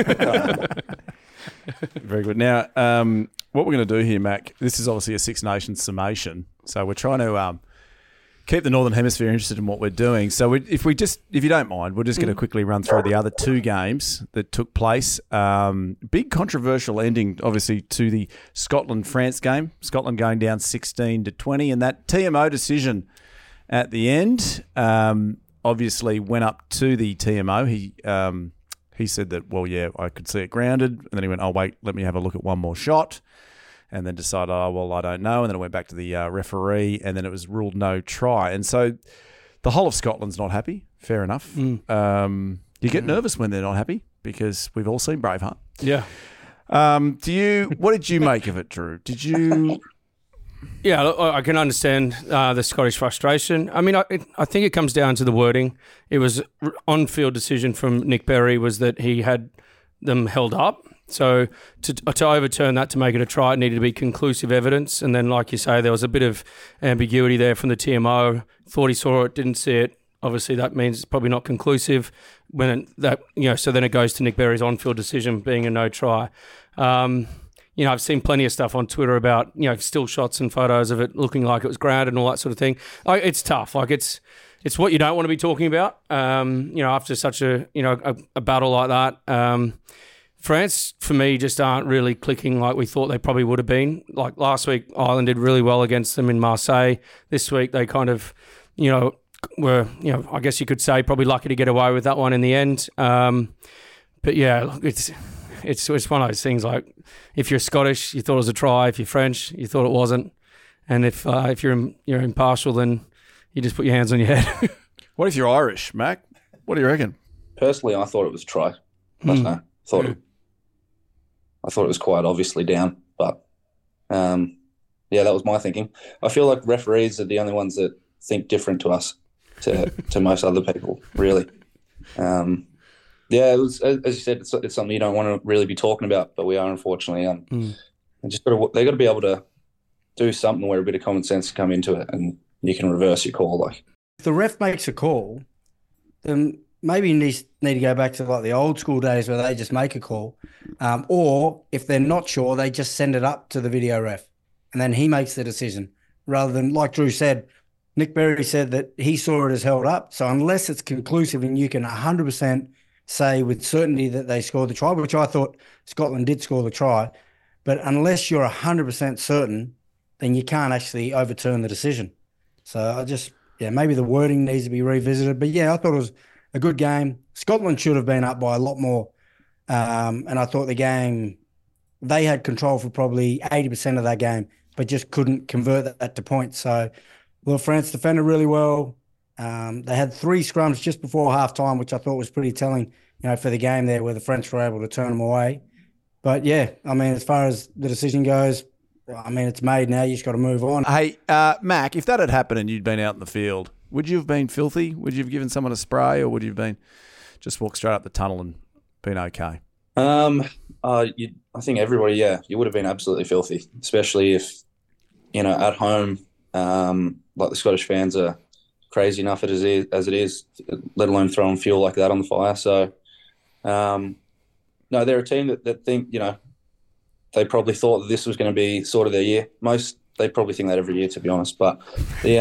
Very good. Now, what we're going to do here, Mac, this is obviously a Six Nations summation. So we're trying to keep the Northern Hemisphere interested in what we're doing. So if you don't mind, we're just going to quickly run through the other 2 games that took place. Big controversial ending, obviously, to the Scotland-France game. Scotland going down 16-20, and that TMO decision at the end obviously went up to the TMO. He said that, I could see it grounded. And then he went, wait, let me have a look at one more shot. And then decided, I don't know. And then it went back to the referee, and then it was ruled no try. And so the whole of Scotland's not happy. Fair enough. You get nervous when they're not happy, because we've all seen Braveheart. Yeah. What did you make of it, Drew? Did you... Yeah, I can understand the Scottish frustration. I mean, I think it comes down to the wording. It was on-field decision from Nick Berry was that he had them held up. So to overturn that to make it a try, it needed to be conclusive evidence. And then, like you say, there was a bit of ambiguity there from the TMO. Thought he saw it, didn't see it. Obviously, that means it's probably not conclusive. So then it goes to Nick Berry's on-field decision being a no try. I've seen plenty of stuff on Twitter about, still shots and photos of it looking like it was grounded and all that sort of thing. It's tough. It's what you don't want to be talking about, after such a battle like that. France, for me, just aren't really clicking like we thought they probably would have been. Like last week, Ireland did really well against them in Marseille. This week, they kind of, were, I guess you could say probably lucky to get away with that one in the end. But yeah, look, it's one of those things like if you're Scottish, you thought it was a try. If you're French, you thought it wasn't. And if you're impartial, then you just put your hands on your head. What if you're Irish, Mac? What do you reckon? Personally, I thought it was a try. I thought it was quite obviously down, but that was my thinking. I feel like referees are the only ones that think different to us, to most other people, really. It was, as you said, it's something you don't want to really be talking about, but we are, unfortunately. They got to be able to do something where a bit of common sense can come into it, and you can reverse your call. Like, if the ref makes a call, then maybe you need to go back to like the old school days where they just make a call. Or if they're not sure, they just send it up to the video ref and then he makes the decision rather than, like Drew said, Nick Berry said that he saw it as held up. So unless it's conclusive and you can 100% say with certainty that they scored the try, which I thought Scotland did score the try, but unless you're 100% certain, then you can't actually overturn the decision. So maybe the wording needs to be revisited. But yeah, I thought it was a good game. Scotland should have been up by a lot more. And I thought the game, they had control for probably 80% of that game, but just couldn't convert that to points. So, well, France defended really well. They had 3 scrums just before halftime, which I thought was pretty telling, for the game there where the French were able to turn them away. But yeah, I mean, as far as the decision goes, I mean, it's made now. You just got to move on. Hey, Mac, if that had happened and you'd been out in the field, would you have been filthy? Would you have given someone a spray, or would you have been just walked straight up the tunnel and been okay? I think everybody, you would have been absolutely filthy, especially if, at home, like the Scottish fans are crazy enough as it is, let alone throwing fuel like that on the fire. So, no, they're a team that think, they probably thought that this was going to be sort of their year. They probably think that every year, to be honest. But the,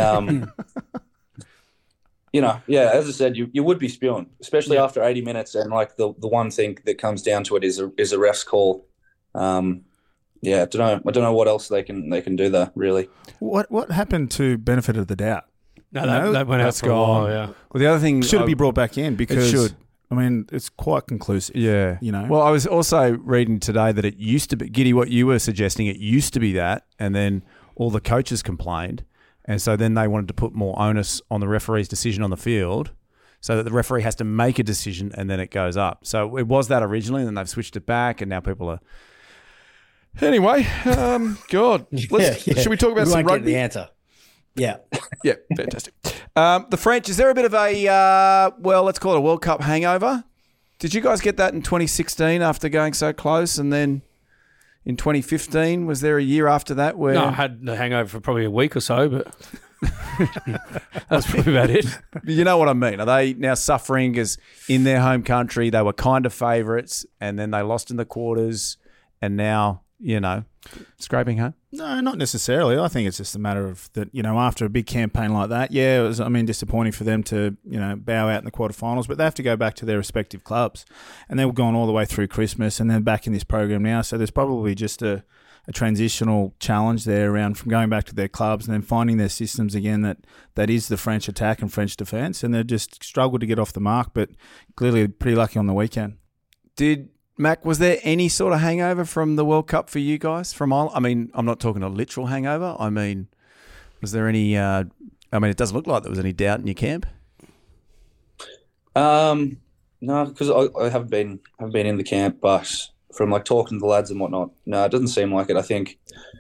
as I said, you would be spewing, especially after 80 minutes. And like the one thing that comes down to it is a ref's call. I don't know what else they can do there, really. What happened to benefit of the doubt? No, that went out for a while, yeah. Well, the other thing... Should it be brought back in? Because, it should. I mean, it's quite conclusive. Yeah. Well, I was also reading today that it used to be... Giddy, what you were suggesting, it used to be that, and then all the coaches complained, and so then they wanted to put more onus on the referee's decision on the field so that the referee has to make a decision and then it goes up. So it was that originally, and then they've switched it back, and now people are... Anyway, God. Should we talk about some rugby? Get the answer. Yeah. Yeah, fantastic. The French, is there a bit of a, let's call it a World Cup hangover? Did you guys get that in 2016 after going so close? And then in 2015, was there a year after that where... No, I had the hangover for probably a week or so, but that's probably about it. You know what I mean? Are they now suffering as in their home country, they were kind of favourites and then they lost in the quarters and now... scraping home? No, not necessarily. I think it's just a matter of that, after a big campaign like that, it was, disappointing for them to, bow out in the quarterfinals, but they have to go back to their respective clubs. And they were gone all the way through Christmas and then back in this program now. So there's probably just a transitional challenge there around from going back to their clubs and then finding their systems again that is the French attack and French defence. And they've just struggled to get off the mark, but clearly pretty lucky on the weekend. Mac, was there any sort of hangover from the World Cup for you guys from Ireland? I mean, I'm not talking a literal hangover. I mean, was there any... it doesn't look like there was any doubt in your camp. No, because I haven't been in the camp, but from like talking to the lads and whatnot, no, it doesn't seem like it. I think,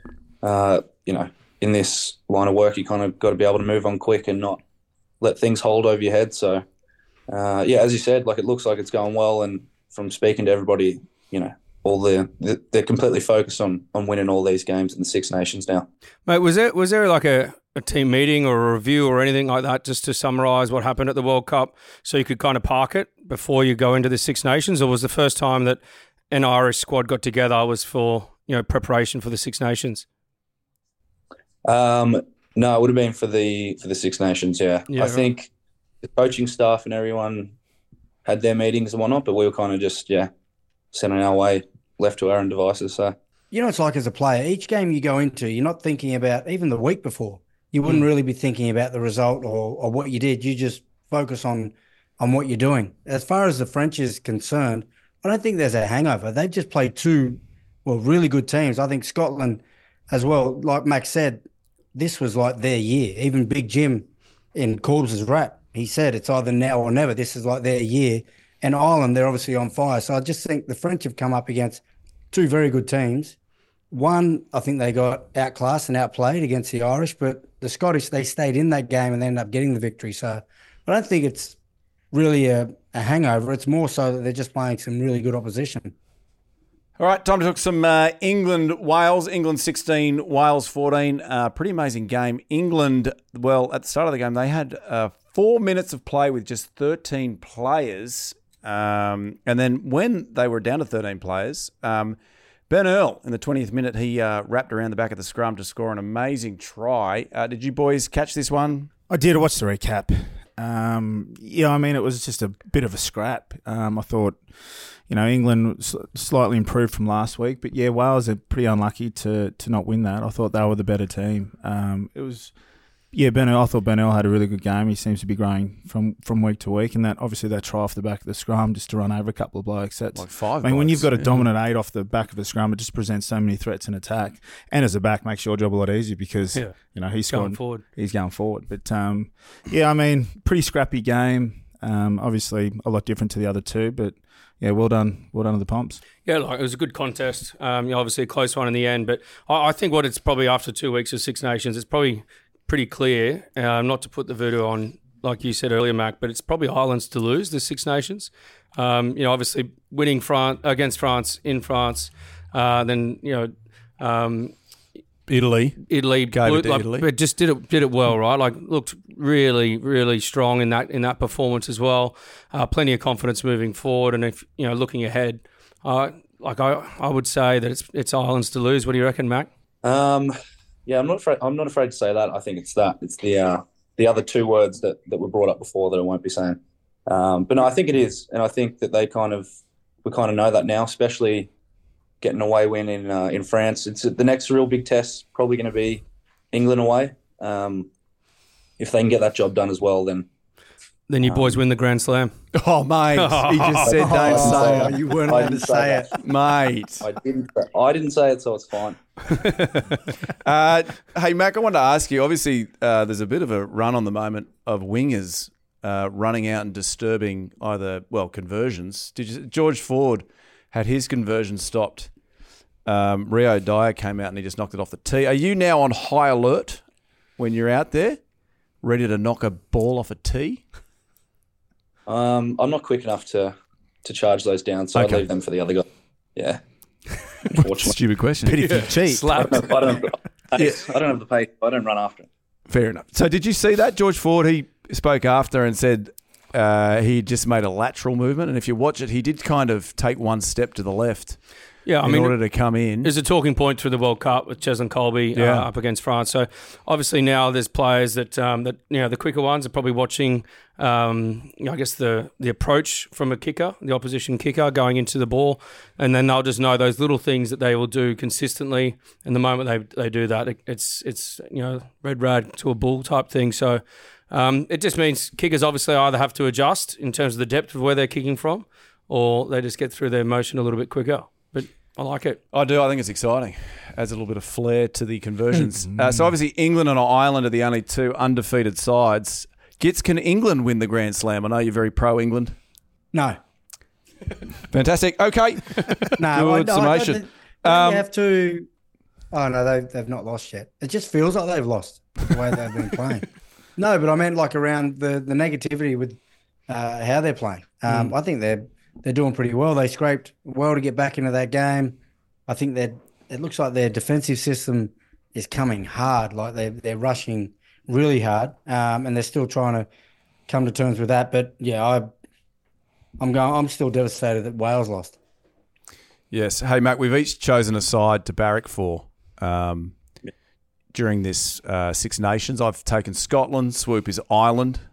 in this line of work, you kind of got to be able to move on quick and not let things hold over your head. So, as you said, like it looks like it's going well, and from speaking to everybody, they're completely focused on winning all these games in the Six Nations now. Mate, was there like a team meeting or a review or anything like that just to summarise what happened at the World Cup so you could kind of park it before you go into the Six Nations, or was the first time that an Irish squad got together was for preparation for the Six Nations? No, it would have been for the Six Nations. Yeah, I think the coaching staff and everyone had their meetings and whatnot, but we were kind of just, sent on our way, left to our own devices. So, it's like as a player, each game you go into, you're not thinking about, even the week before, you wouldn't really be thinking about the result or what you did. You just focus on what you're doing. As far as the French is concerned, I don't think there's a hangover. They've just played two, really good teams. I think Scotland as well, like Max said, this was like their year. Even Big Jim in Corbs' rap, he said it's either now or never. This is like their year. And Ireland, they're obviously on fire. So I just think the French have come up against two very good teams. One, I think they got outclassed and outplayed against the Irish, but the Scottish, they stayed in that game and they ended up getting the victory. So I don't think it's really a hangover. It's more so that they're just playing some really good opposition. All right, time to talk some England-Wales. England 16, Wales 14. Pretty amazing game. England, at the start of the game, they had 4 minutes of play with just 13 players. And then when they were down to 13 players, Ben Earl, in the 20th minute, he wrapped around the back of the scrum to score an amazing try. Did you boys catch this one? I did. I watched the recap. It was just a bit of a scrap. I thought, England slightly improved from last week, but Wales are pretty unlucky to not win that. I thought they were the better team. Ben Earl, I thought Ben Earl had a really good game. He seems to be growing from week to week, and that obviously that try off the back of the scrum just to run over a couple of blokes. That's like 5. When you've got a dominant 8 off the back of the scrum, it just presents so many threats in attack. And as a back, makes your job a lot easier because he's going forward. He's going forward. But pretty scrappy game. Obviously a lot different to the other two, but well done to the Pomps. Yeah, it was a good contest. Obviously a close one in the end, but I think what it's probably after 2 weeks of Six Nations, it's probably pretty clear, not to put the voodoo on, like you said earlier, Mac, but it's probably Ireland's to lose, the Six Nations. Obviously winning against France in France, then Italy gave it to Italy, but just did it well, right? Like looked really, really strong in that performance as well. Plenty of confidence moving forward, and if looking ahead, I would say that it's Ireland's to lose. What do you reckon, Mac? Yeah, I'm not afraid to say that. I think it's that. It's the other two words that were brought up before that I won't be saying. But no, I think it is, and I think that we kind of know that now, especially getting an away win in France. It's the next real big test. Probably going to be England away. If they can get that job done as well, then you boys win the Grand Slam. Oh, mate. He just said don't say it. You weren't allowed to say it. Mate. I didn't say it, so it's fine. Hey, Mac, I wanted to ask you, obviously there's a bit of a run on the moment of wingers running out and disturbing conversions. George Ford had his conversion stopped. Rio Dyer came out and he just knocked it off the tee. Are you now on high alert when you're out there, ready to knock a ball off a tee? I'm not quick enough to charge those down, so I leave them for the other guy. Yeah. Stupid question. But if you cheat. I don't have the pace. I don't run after him. Fair enough. So did you see that? George Ford, he spoke after and said he just made a lateral movement, and if you watch it, he did kind of take one step to the left. Yeah, in order to come in. There's a talking point through the World Cup with Cheslin Colby up against France. So obviously now there's players that the quicker ones are probably watching. I guess the approach from a kicker, the opposition kicker going into the ball, and then they'll just know those little things that they will do consistently. And the moment they do that, it's red rag to a bull type thing. So it just means kickers obviously either have to adjust in terms of the depth of where they're kicking from, or they just get through their motion a little bit quicker. But I like it. I do. I think it's exciting. Adds a little bit of flair to the conversions. So obviously England and Ireland are the only two undefeated sides. Gits, can England win the Grand Slam? I know you're very pro-England. No. Fantastic. Okay. No. Good summation. You have to... Oh, no, they've not lost yet. It just feels like they've lost the way they've been playing. No, but I meant like around the negativity with how they're playing. I think they're doing pretty well. They scraped well to get back into that game. I think it looks like their defensive system is coming hard. Like they're rushing really hard, and they're still trying to come to terms with that. But yeah, I'm still devastated that Wales lost. Yes. Hey, Mac, we've each chosen a side to barrack for during this Six Nations. I've taken Scotland. Swoop is Ireland.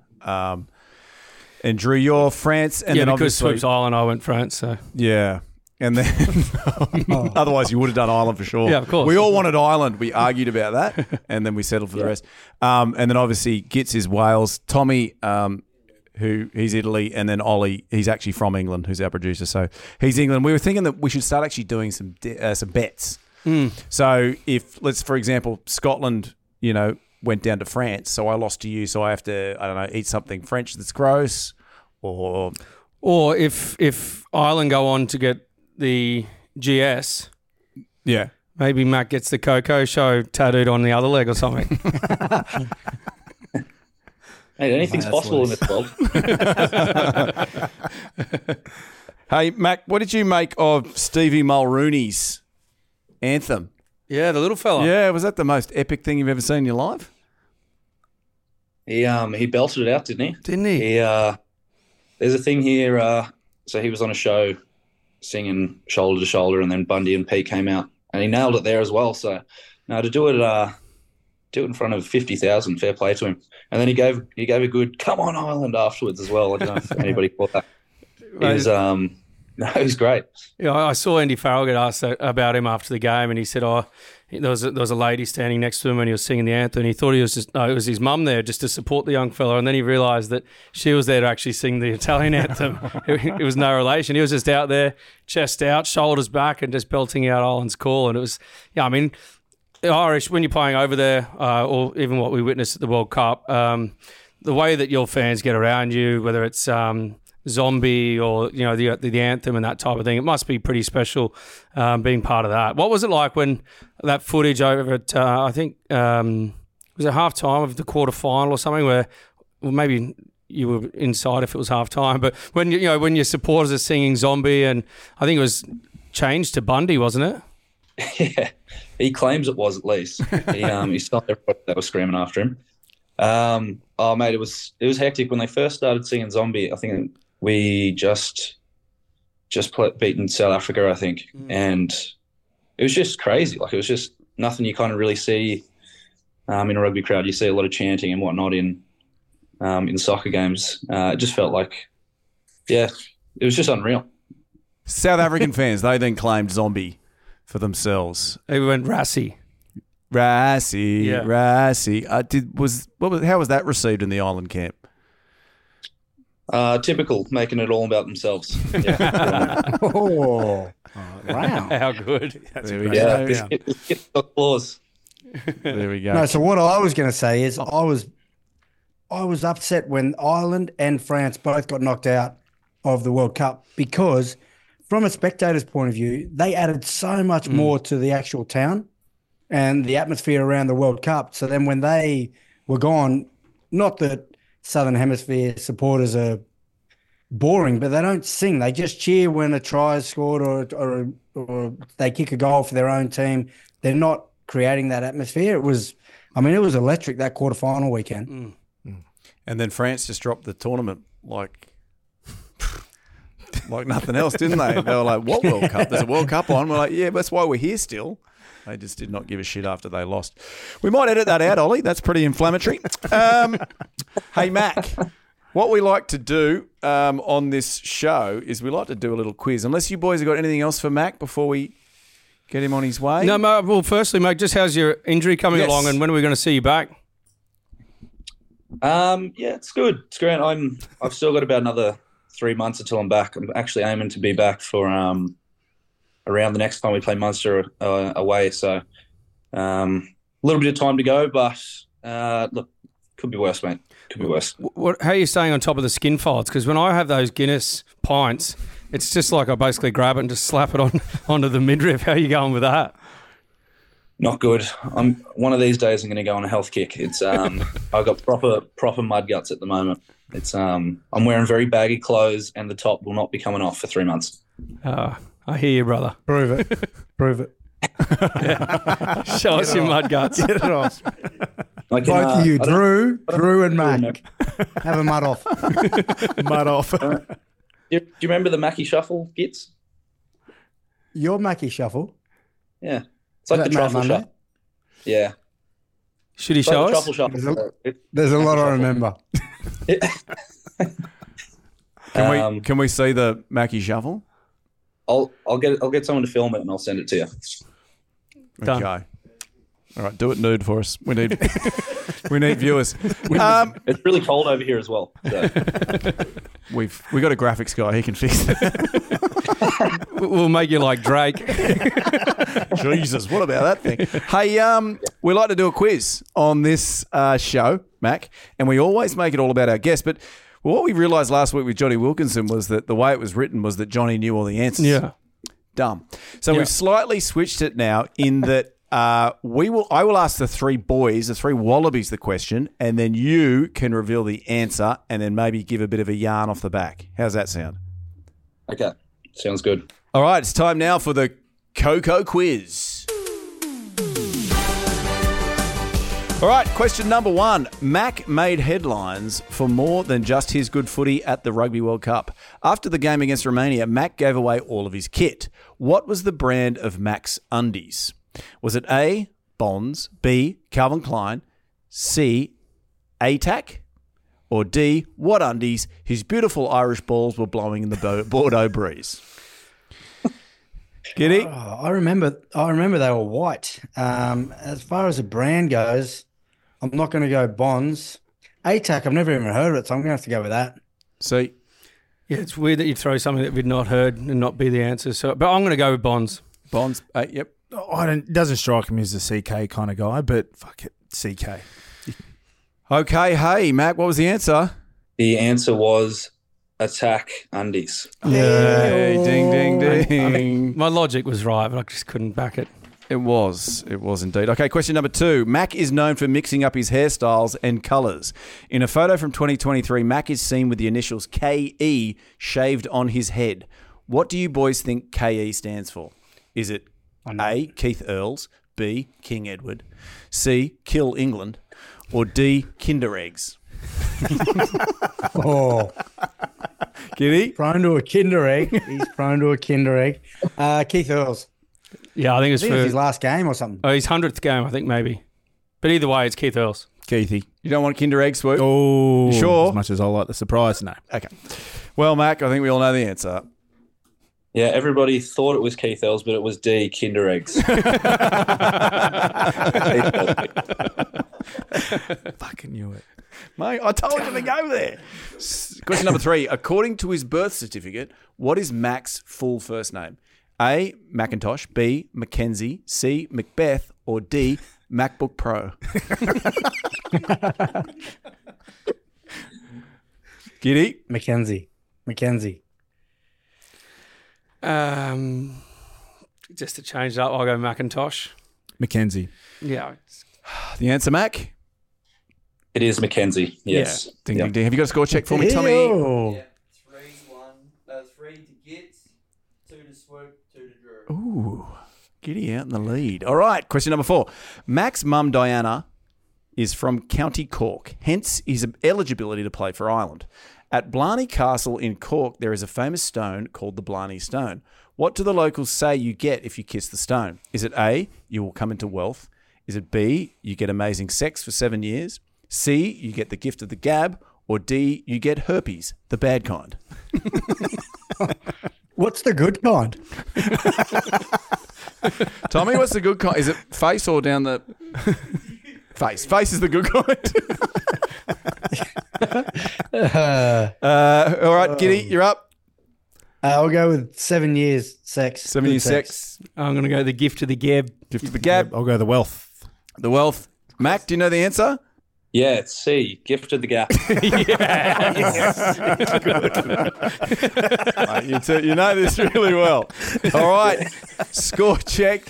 And Drew, you're France. And then because Swoop's Ireland, I went France. So yeah. And then otherwise you would have done Ireland for sure. Yeah, of course. We all wanted Ireland. We argued about that, and then we settled for the rest. And then obviously Gits is Wales. Tommy, he's Italy, and then Ollie, he's actually from England, who's our producer. So he's England. We were thinking that we should start actually doing some bets. So if, for example, Scotland, went down to France, so I lost to you, so I have to, I don't know, eat something French that's gross, or if Ireland go on to get the GS, maybe Mac gets the Coco Show tattooed on the other leg or something. Hey, anything's possible in this world. Hey, Mac, what did you make of Stevie Mulrooney's anthem? Yeah, the little fella. Yeah, was that the most epic thing you've ever seen in your life? He belted it out, didn't he? Didn't he? There's a thing here. So he was on a show singing Shoulder to Shoulder, and then Bundy and Pete came out, and he nailed it there as well. So now to do it in front of 50,000, fair play to him. And then he gave a good "Come on Ireland" afterwards as well. I don't know if anybody caught that. It was great. Yeah, I saw Andy Farrell get asked about him after the game, and he said, there was a lady standing next to him when he was singing the anthem, and he thought it was his mum there just to support the young fella, and then he realised that she was there to actually sing the Italian anthem. It was no relation. He was just out there, chest out, shoulders back, and just belting out Ireland's call. And it was, the Irish, when you're playing over there, or even what we witnessed at the World Cup, the way that your fans get around you, whether it's Zombie or the anthem and that type of thing, it must be pretty special being part of that. What was it like when that footage over at I think was it half time of the quarter final or something, where maybe you were inside if it was half time, but when when your supporters are singing Zombie, and I think it was changed to Bundy, wasn't it? Yeah, he claims it was, at least. He stopped everybody that was screaming after him. Oh mate, it was hectic when they first started singing Zombie. I think we just beaten South Africa, I think, and it was just crazy. Like, it was just nothing you kind of really see in a rugby crowd. You see a lot of chanting and whatnot in soccer games. It just felt like, it was just unreal. South African fans, they then claimed Zombie for themselves. They went Rassie. Rassie. How was that received in the Island camp? Typical, making it all about themselves. Wow. How good. There we go. Get applause. There we go. No, so what I was going to say is I was upset when Ireland and France both got knocked out of the World Cup, because from a spectator's point of view, they added so much more to the actual town and the atmosphere around the World Cup. So then when they were gone, not that Southern Hemisphere supporters are boring, but they don't sing. They just cheer when a try is scored or they kick a goal for their own team. They're not creating that atmosphere. It was electric, that quarterfinal weekend. And then France just dropped the tournament like nothing else, didn't they? They were like, what World Cup? There's a World Cup on. We're like, yeah, that's why we're here still. They just did not give a shit after they lost. We might edit that out, Ollie. That's pretty inflammatory. Hey, Mac, what we like to do on this show is we like to do a little quiz. Unless you boys have got anything else for Mac before we get him on his way. No, well, firstly, mate, just how's your injury coming along, and when are we going to see you back? It's good. It's great. I've still got about another 3 months until I'm back. I'm actually aiming to be back for around the next time we play Munster away. So a little bit of time to go, but look, could be worse, mate. Could be worse. How are you staying on top of the skin folds? Because when I have those Guinness pints, it's just like I basically grab it and just slap it onto the midriff. How are you going with that? Not good. One of these days I'm going to go on a health kick. It's I've got proper mud guts at the moment. It's I'm wearing very baggy clothes, and the top will not be coming off for 3 months. I hear you, brother. Prove it. Prove it. Show us your mud guts. Get it off. Both of you, Drew and Mac. Have a mud off. Mud off. Do you remember the Mackie Shuffle gits? Your Mackie Shuffle? Yeah. It's like the truffle shuffle. Yeah. Should he show us? There's a lot I remember. Can we see the Mackie Shuffle? I'll get someone to film it and I'll send it to you. Done. Okay. All right, do it nude for us. We need viewers. It's really cold over here as well. So. We got a graphics guy. He can fix it. We'll make you like Drake. Jesus, what about that thing? Hey, we like to do a quiz on this show, Mac, and we always make it all about our guests. But what we realised last week with Johnny Wilkinson was that the way it was written was that Johnny knew all the answers. Yeah. Dumb. So we've slightly switched it now in that I will ask the three wallabies the question, and then you can reveal the answer and then maybe give a bit of a yarn off the back. How's that sound? Okay. Sounds good. All right, it's time now for the Coco quiz. All right, question number 1. Mac made headlines for more than just his good footy at the Rugby World Cup. After the game against Romania, Mac gave away all of his kit. What was the brand of Mac's undies? Was it A, Bonds, B, Calvin Klein, C, ATAC, or D, what undies his beautiful Irish balls were blowing in the Bordeaux breeze? Giddy? Oh, I remember they were white. As far as the brand goes, I'm not going to go Bonds. ATAC, I've never even heard of it, so I'm going to have to go with that. See? Yeah, it's weird that you throw something that we've not heard and not be the answer. So, but I'm going to go with Bonds. Bonds, yep. Doesn't strike me as a CK kind of guy, but fuck it, CK. Okay, hey, Mac, what was the answer? The answer was Attack undies. Yay, ding, ding, ding. I mean, my logic was right, but I just couldn't back it. It was indeed. Okay, question number 2. Mac is known for mixing up his hairstyles and colours. In a photo from 2023, Mac is seen with the initials KE shaved on his head. What do you boys think KE stands for? Is it A, Keith Earls, B, King Edward, C, Kill England, or D, Kinder Eggs? Oh. Giddy? Prone to a Kinder Egg. He's prone to a Kinder Egg. Keith Earls. Yeah, I think it's I think it was his last game or something. Oh, his 100th game, I think, maybe. But either way, it's Keith Earls. Keithy. You don't want Kinder Egg, Swoop? Oh, you sure? As much as I like the surprise, no. Okay. Well, Mac, I think we all know the answer. Yeah, everybody thought it was Keith Earls, but it was D, Kinder Eggs. Fucking knew it. Mate, I told you to go there. Question number 3. According to his birth certificate, what is Mac's full first name? A, Macintosh, B, Mackenzie, C, Macbeth, or D, MacBook Pro? Giddy? Mackenzie. Just to change it up, I'll go Macintosh. Mackenzie. Yeah. The answer, Mac? It is Mackenzie, yes. Yeah. Ding, ding, ding. Have you got a score check for me, Tommy? Yeah, 3-1. 3 to Gits, 2 to Swoop, 2 to Drew. Ooh, Giddy out in the lead. All right, question number 4. Mac's mum, Diana, is from County Cork, hence his eligibility to play for Ireland. At Blarney Castle in Cork, there is a famous stone called the Blarney Stone. What do the locals say you get if you kiss the stone? Is it A, you will come into wealth? Is it B, you get amazing sex for 7 years? C, you get the gift of the gab? Or D, you get herpes, the bad kind? What's the good kind? Tommy, what's the good kind? Is it face or down the... Face. Face is the good kind. All right, Giddy, you're up. I'll go with 7 years sex. 7 years sex. I'm going to go the gift of the gab. Gift of the gab. I'll go the wealth. The wealth. Mac, do you know the answer? Yeah, it's C, gift of the gap. You know this really well. All right, score check.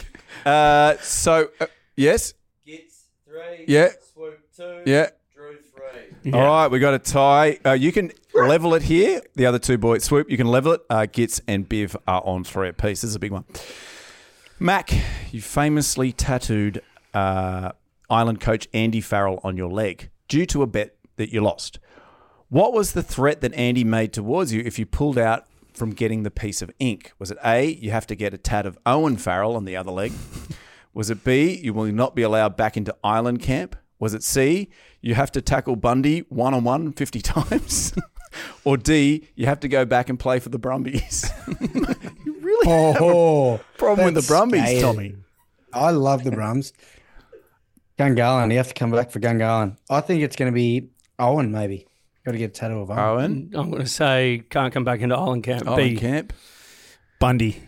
Yes? Gits 3, Yeah. Swoop 2, Yeah. Drew 3. Yeah. All right, we got a tie. You can level it here. The other two boys, Swoop, you can level it. Gits and Biv are on 3 apiece. This is a big one. Mac, you famously tattooed Island coach Andy Farrell on your leg due to a bet that you lost. What was the threat that Andy made towards you if you pulled out from getting the piece of ink? Was it A, you have to get a tat of Owen Farrell on the other leg? Was it B, you will not be allowed back into Island camp? Was it C, you have to tackle Bundy one-on-one 50 times? Or D, you have to go back and play for the Brumbies? You really have a problem with the Brumbies, scary. Tommy. I love the Brums. Gungahlin, you have to come back for Gungahlin. I think it's going to be Owen, maybe. Got to get a tattoo of Owen. Owen? I'm going to say can't come back into Island camp. Island B. camp. Bundy.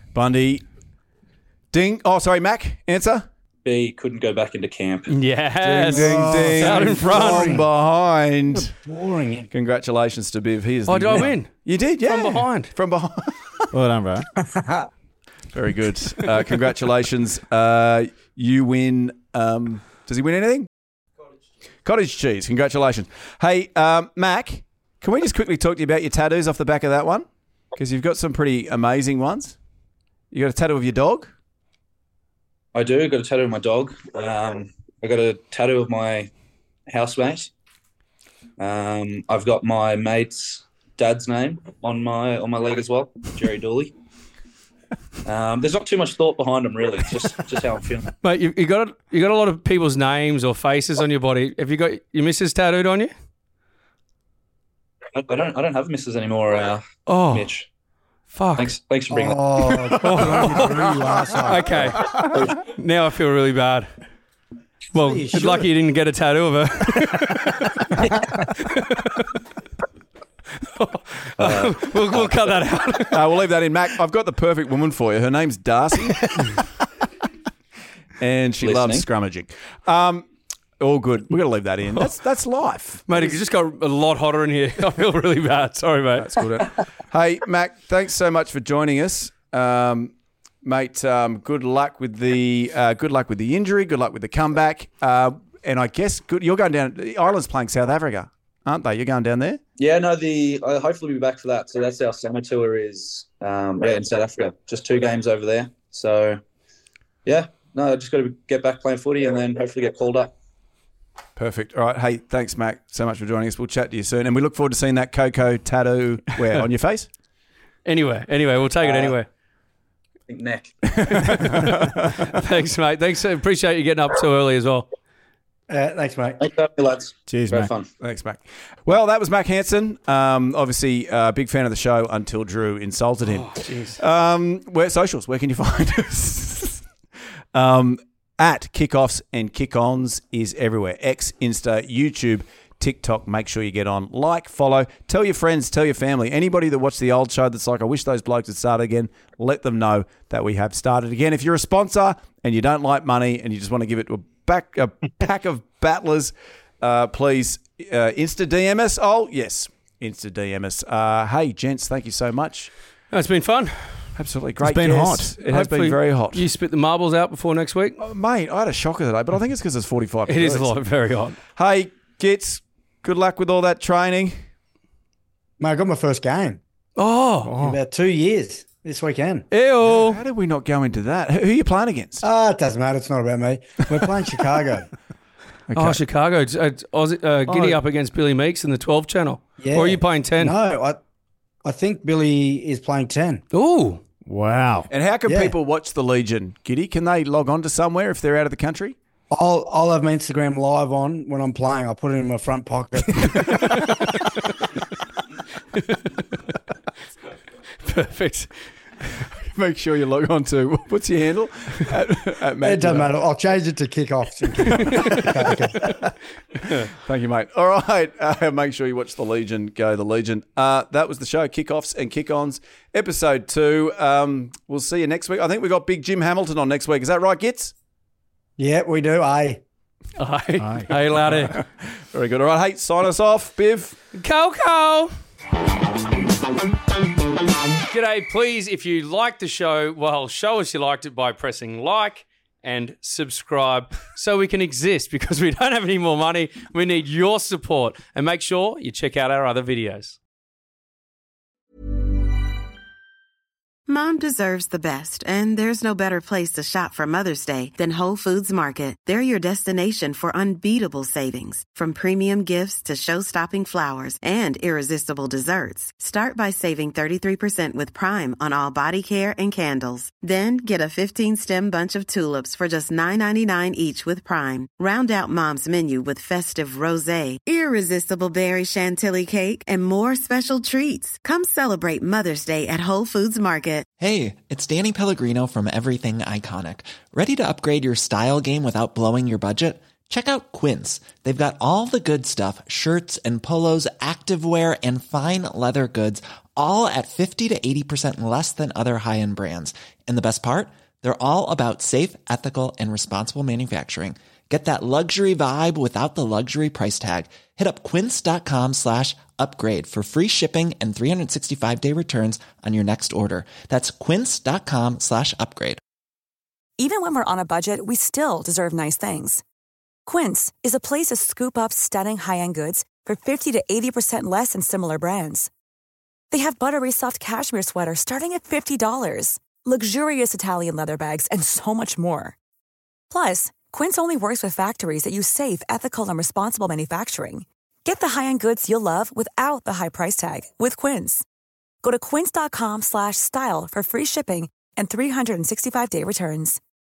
Ding. Oh, sorry, Mac. Answer? B, couldn't go back into camp. Yes. Ding, ding. Out in front. From behind. Boring. Congratulations to Biv. He is Oh, the did I winner. win? You did, yeah. From behind. From behind. Well done, bro. Very good. Congratulations. You win. Does he win anything? Cottage cheese. Congratulations. Hey, Mac, can we just quickly talk to you about your tattoos off the back of that one? Because you've got some pretty amazing ones. You got a tattoo of your dog? I do. Got a tattoo of my dog. I got a tattoo of my housemate. I've got my mate's dad's name on my leg as well, Jerry Dooley. There's not too much thought behind them, really. It's just how I'm feeling. Mate, you got a lot of people's names or faces on your body. Have you got your missus tattooed on you? I don't have misses anymore. Mitch. Fuck. Thanks for bringing that. Okay. Now I feel really bad. Well, it's lucky you didn't get a tattoo of her. We'll cut that out. We'll leave that in. Mac, I've got the perfect woman for you. Her name's Darcy. And she loves scrummaging. All good. We're going to leave that in. That's life. Mate, it just got a lot hotter in here. I feel really bad. Sorry, mate. That's good. Hey, Mac, thanks so much for joining us. Mate, good luck with the injury. Good luck with the comeback. And I guess you're going down. Ireland's playing South Africa, aren't they? You're going down there? Yeah, no. I'll hopefully be back for that. So that's our summer tour is in South Africa. Just 2 games over there. So yeah, no, I just got to get back playing footy and then hopefully get called up. Perfect. All right. Hey, thanks, Mac, so much for joining us. We'll chat to you soon, and we look forward to seeing that Coco tattoo where on your face. Anyway, we'll take it anywhere. I think neck. Thanks, mate. Thanks. Appreciate you getting up so early as well. Thanks, mate. Thanks, lads. Cheers, Very mate. fun. Thanks, Mac. Well, that was Mac Hansen. Obviously, a big fan of the show until Drew insulted him. Where socials? Where can you find us? At Kickoffs and Kick-Ons is everywhere. X, Insta, YouTube, TikTok. Make sure you get on. Like, follow. Tell your friends, tell your family. Anybody that watched the old show that's like, I wish those blokes had started again, let them know that we have started again. If you're a sponsor and you don't like money and you just want to give it to a pack of battlers, please Insta DM us. Oh, yes, Insta DM us. Hey, gents, thank you so much. It's been fun. Absolutely great. It's been hot. It has been very hot. You spit the marbles out before next week? Oh, mate, I had a shocker today, but I think it's because it's 45 It degrees. is very hot. Hey, Gits, good luck with all that training. Mate, I got my first game. Oh. In about 2 years this weekend. Ew. How did we not go into that? Who are you playing against? It doesn't matter. It's not about me. We're playing Chicago. Okay. Oh, Chicago. It's Giddy up against Billy Meeks in the 12 channel. Yeah. Or are you playing 10? No, I think Billy is playing 10. Ooh. Wow. And how can people watch the Legion, Giddy? Can they log on to somewhere if they're out of the country? I'll have my Instagram live on when I'm playing. I'll put it in my front pocket. Perfect. Make sure you log on to, what's your handle? At It doesn't matter. I'll change it to Kickoffs. Thank you, mate. All right. Make sure you watch the Legion. Go the Legion. That was the show, Kickoffs and Kick-Ons, episode 2. We'll see you next week. I think we've got Big Jim Hamilton on next week. Is that right, Gits? Yeah, we do. Aye, laddie. Very good. All right. Hey, sign us off, Biv. Coco. G'day, please, if you like the show, well, show us you liked it by pressing like and subscribe so we can exist, because we don't have any more money. We need your support. And make sure you check out our other videos. Mom deserves the best, and there's no better place to shop for Mother's Day than Whole Foods Market. They're your destination for unbeatable savings, from premium gifts to show-stopping flowers and irresistible desserts. Start by saving 33% with Prime on all body care and candles. Then get a 15-stem bunch of tulips for just $9.99 each with Prime. Round out Mom's menu with festive rosé, irresistible berry chantilly cake, and more special treats. Come celebrate Mother's Day at Whole Foods Market. Hey, it's Danny Pellegrino from Everything Iconic. Ready to upgrade your style game without blowing your budget? Check out Quince. They've got all the good stuff, shirts and polos, activewear, and fine leather goods, all at 50 to 80% less than other high-end brands. And the best part? They're all about safe, ethical, and responsible manufacturing. Get that luxury vibe without the luxury price tag. Hit up quince.com/upgrade for free shipping and 365-day returns on your next order. That's quince.com/upgrade. Even when we're on a budget, we still deserve nice things. Quince is a place to scoop up stunning high-end goods for 50 to 80% less than similar brands. They have buttery soft cashmere sweaters starting at $50, luxurious Italian leather bags, and so much more. Plus, Quince only works with factories that use safe, ethical, and responsible manufacturing. Get the high-end goods you'll love without the high price tag with Quince. Go to quince.com/style for free shipping and 365-day returns.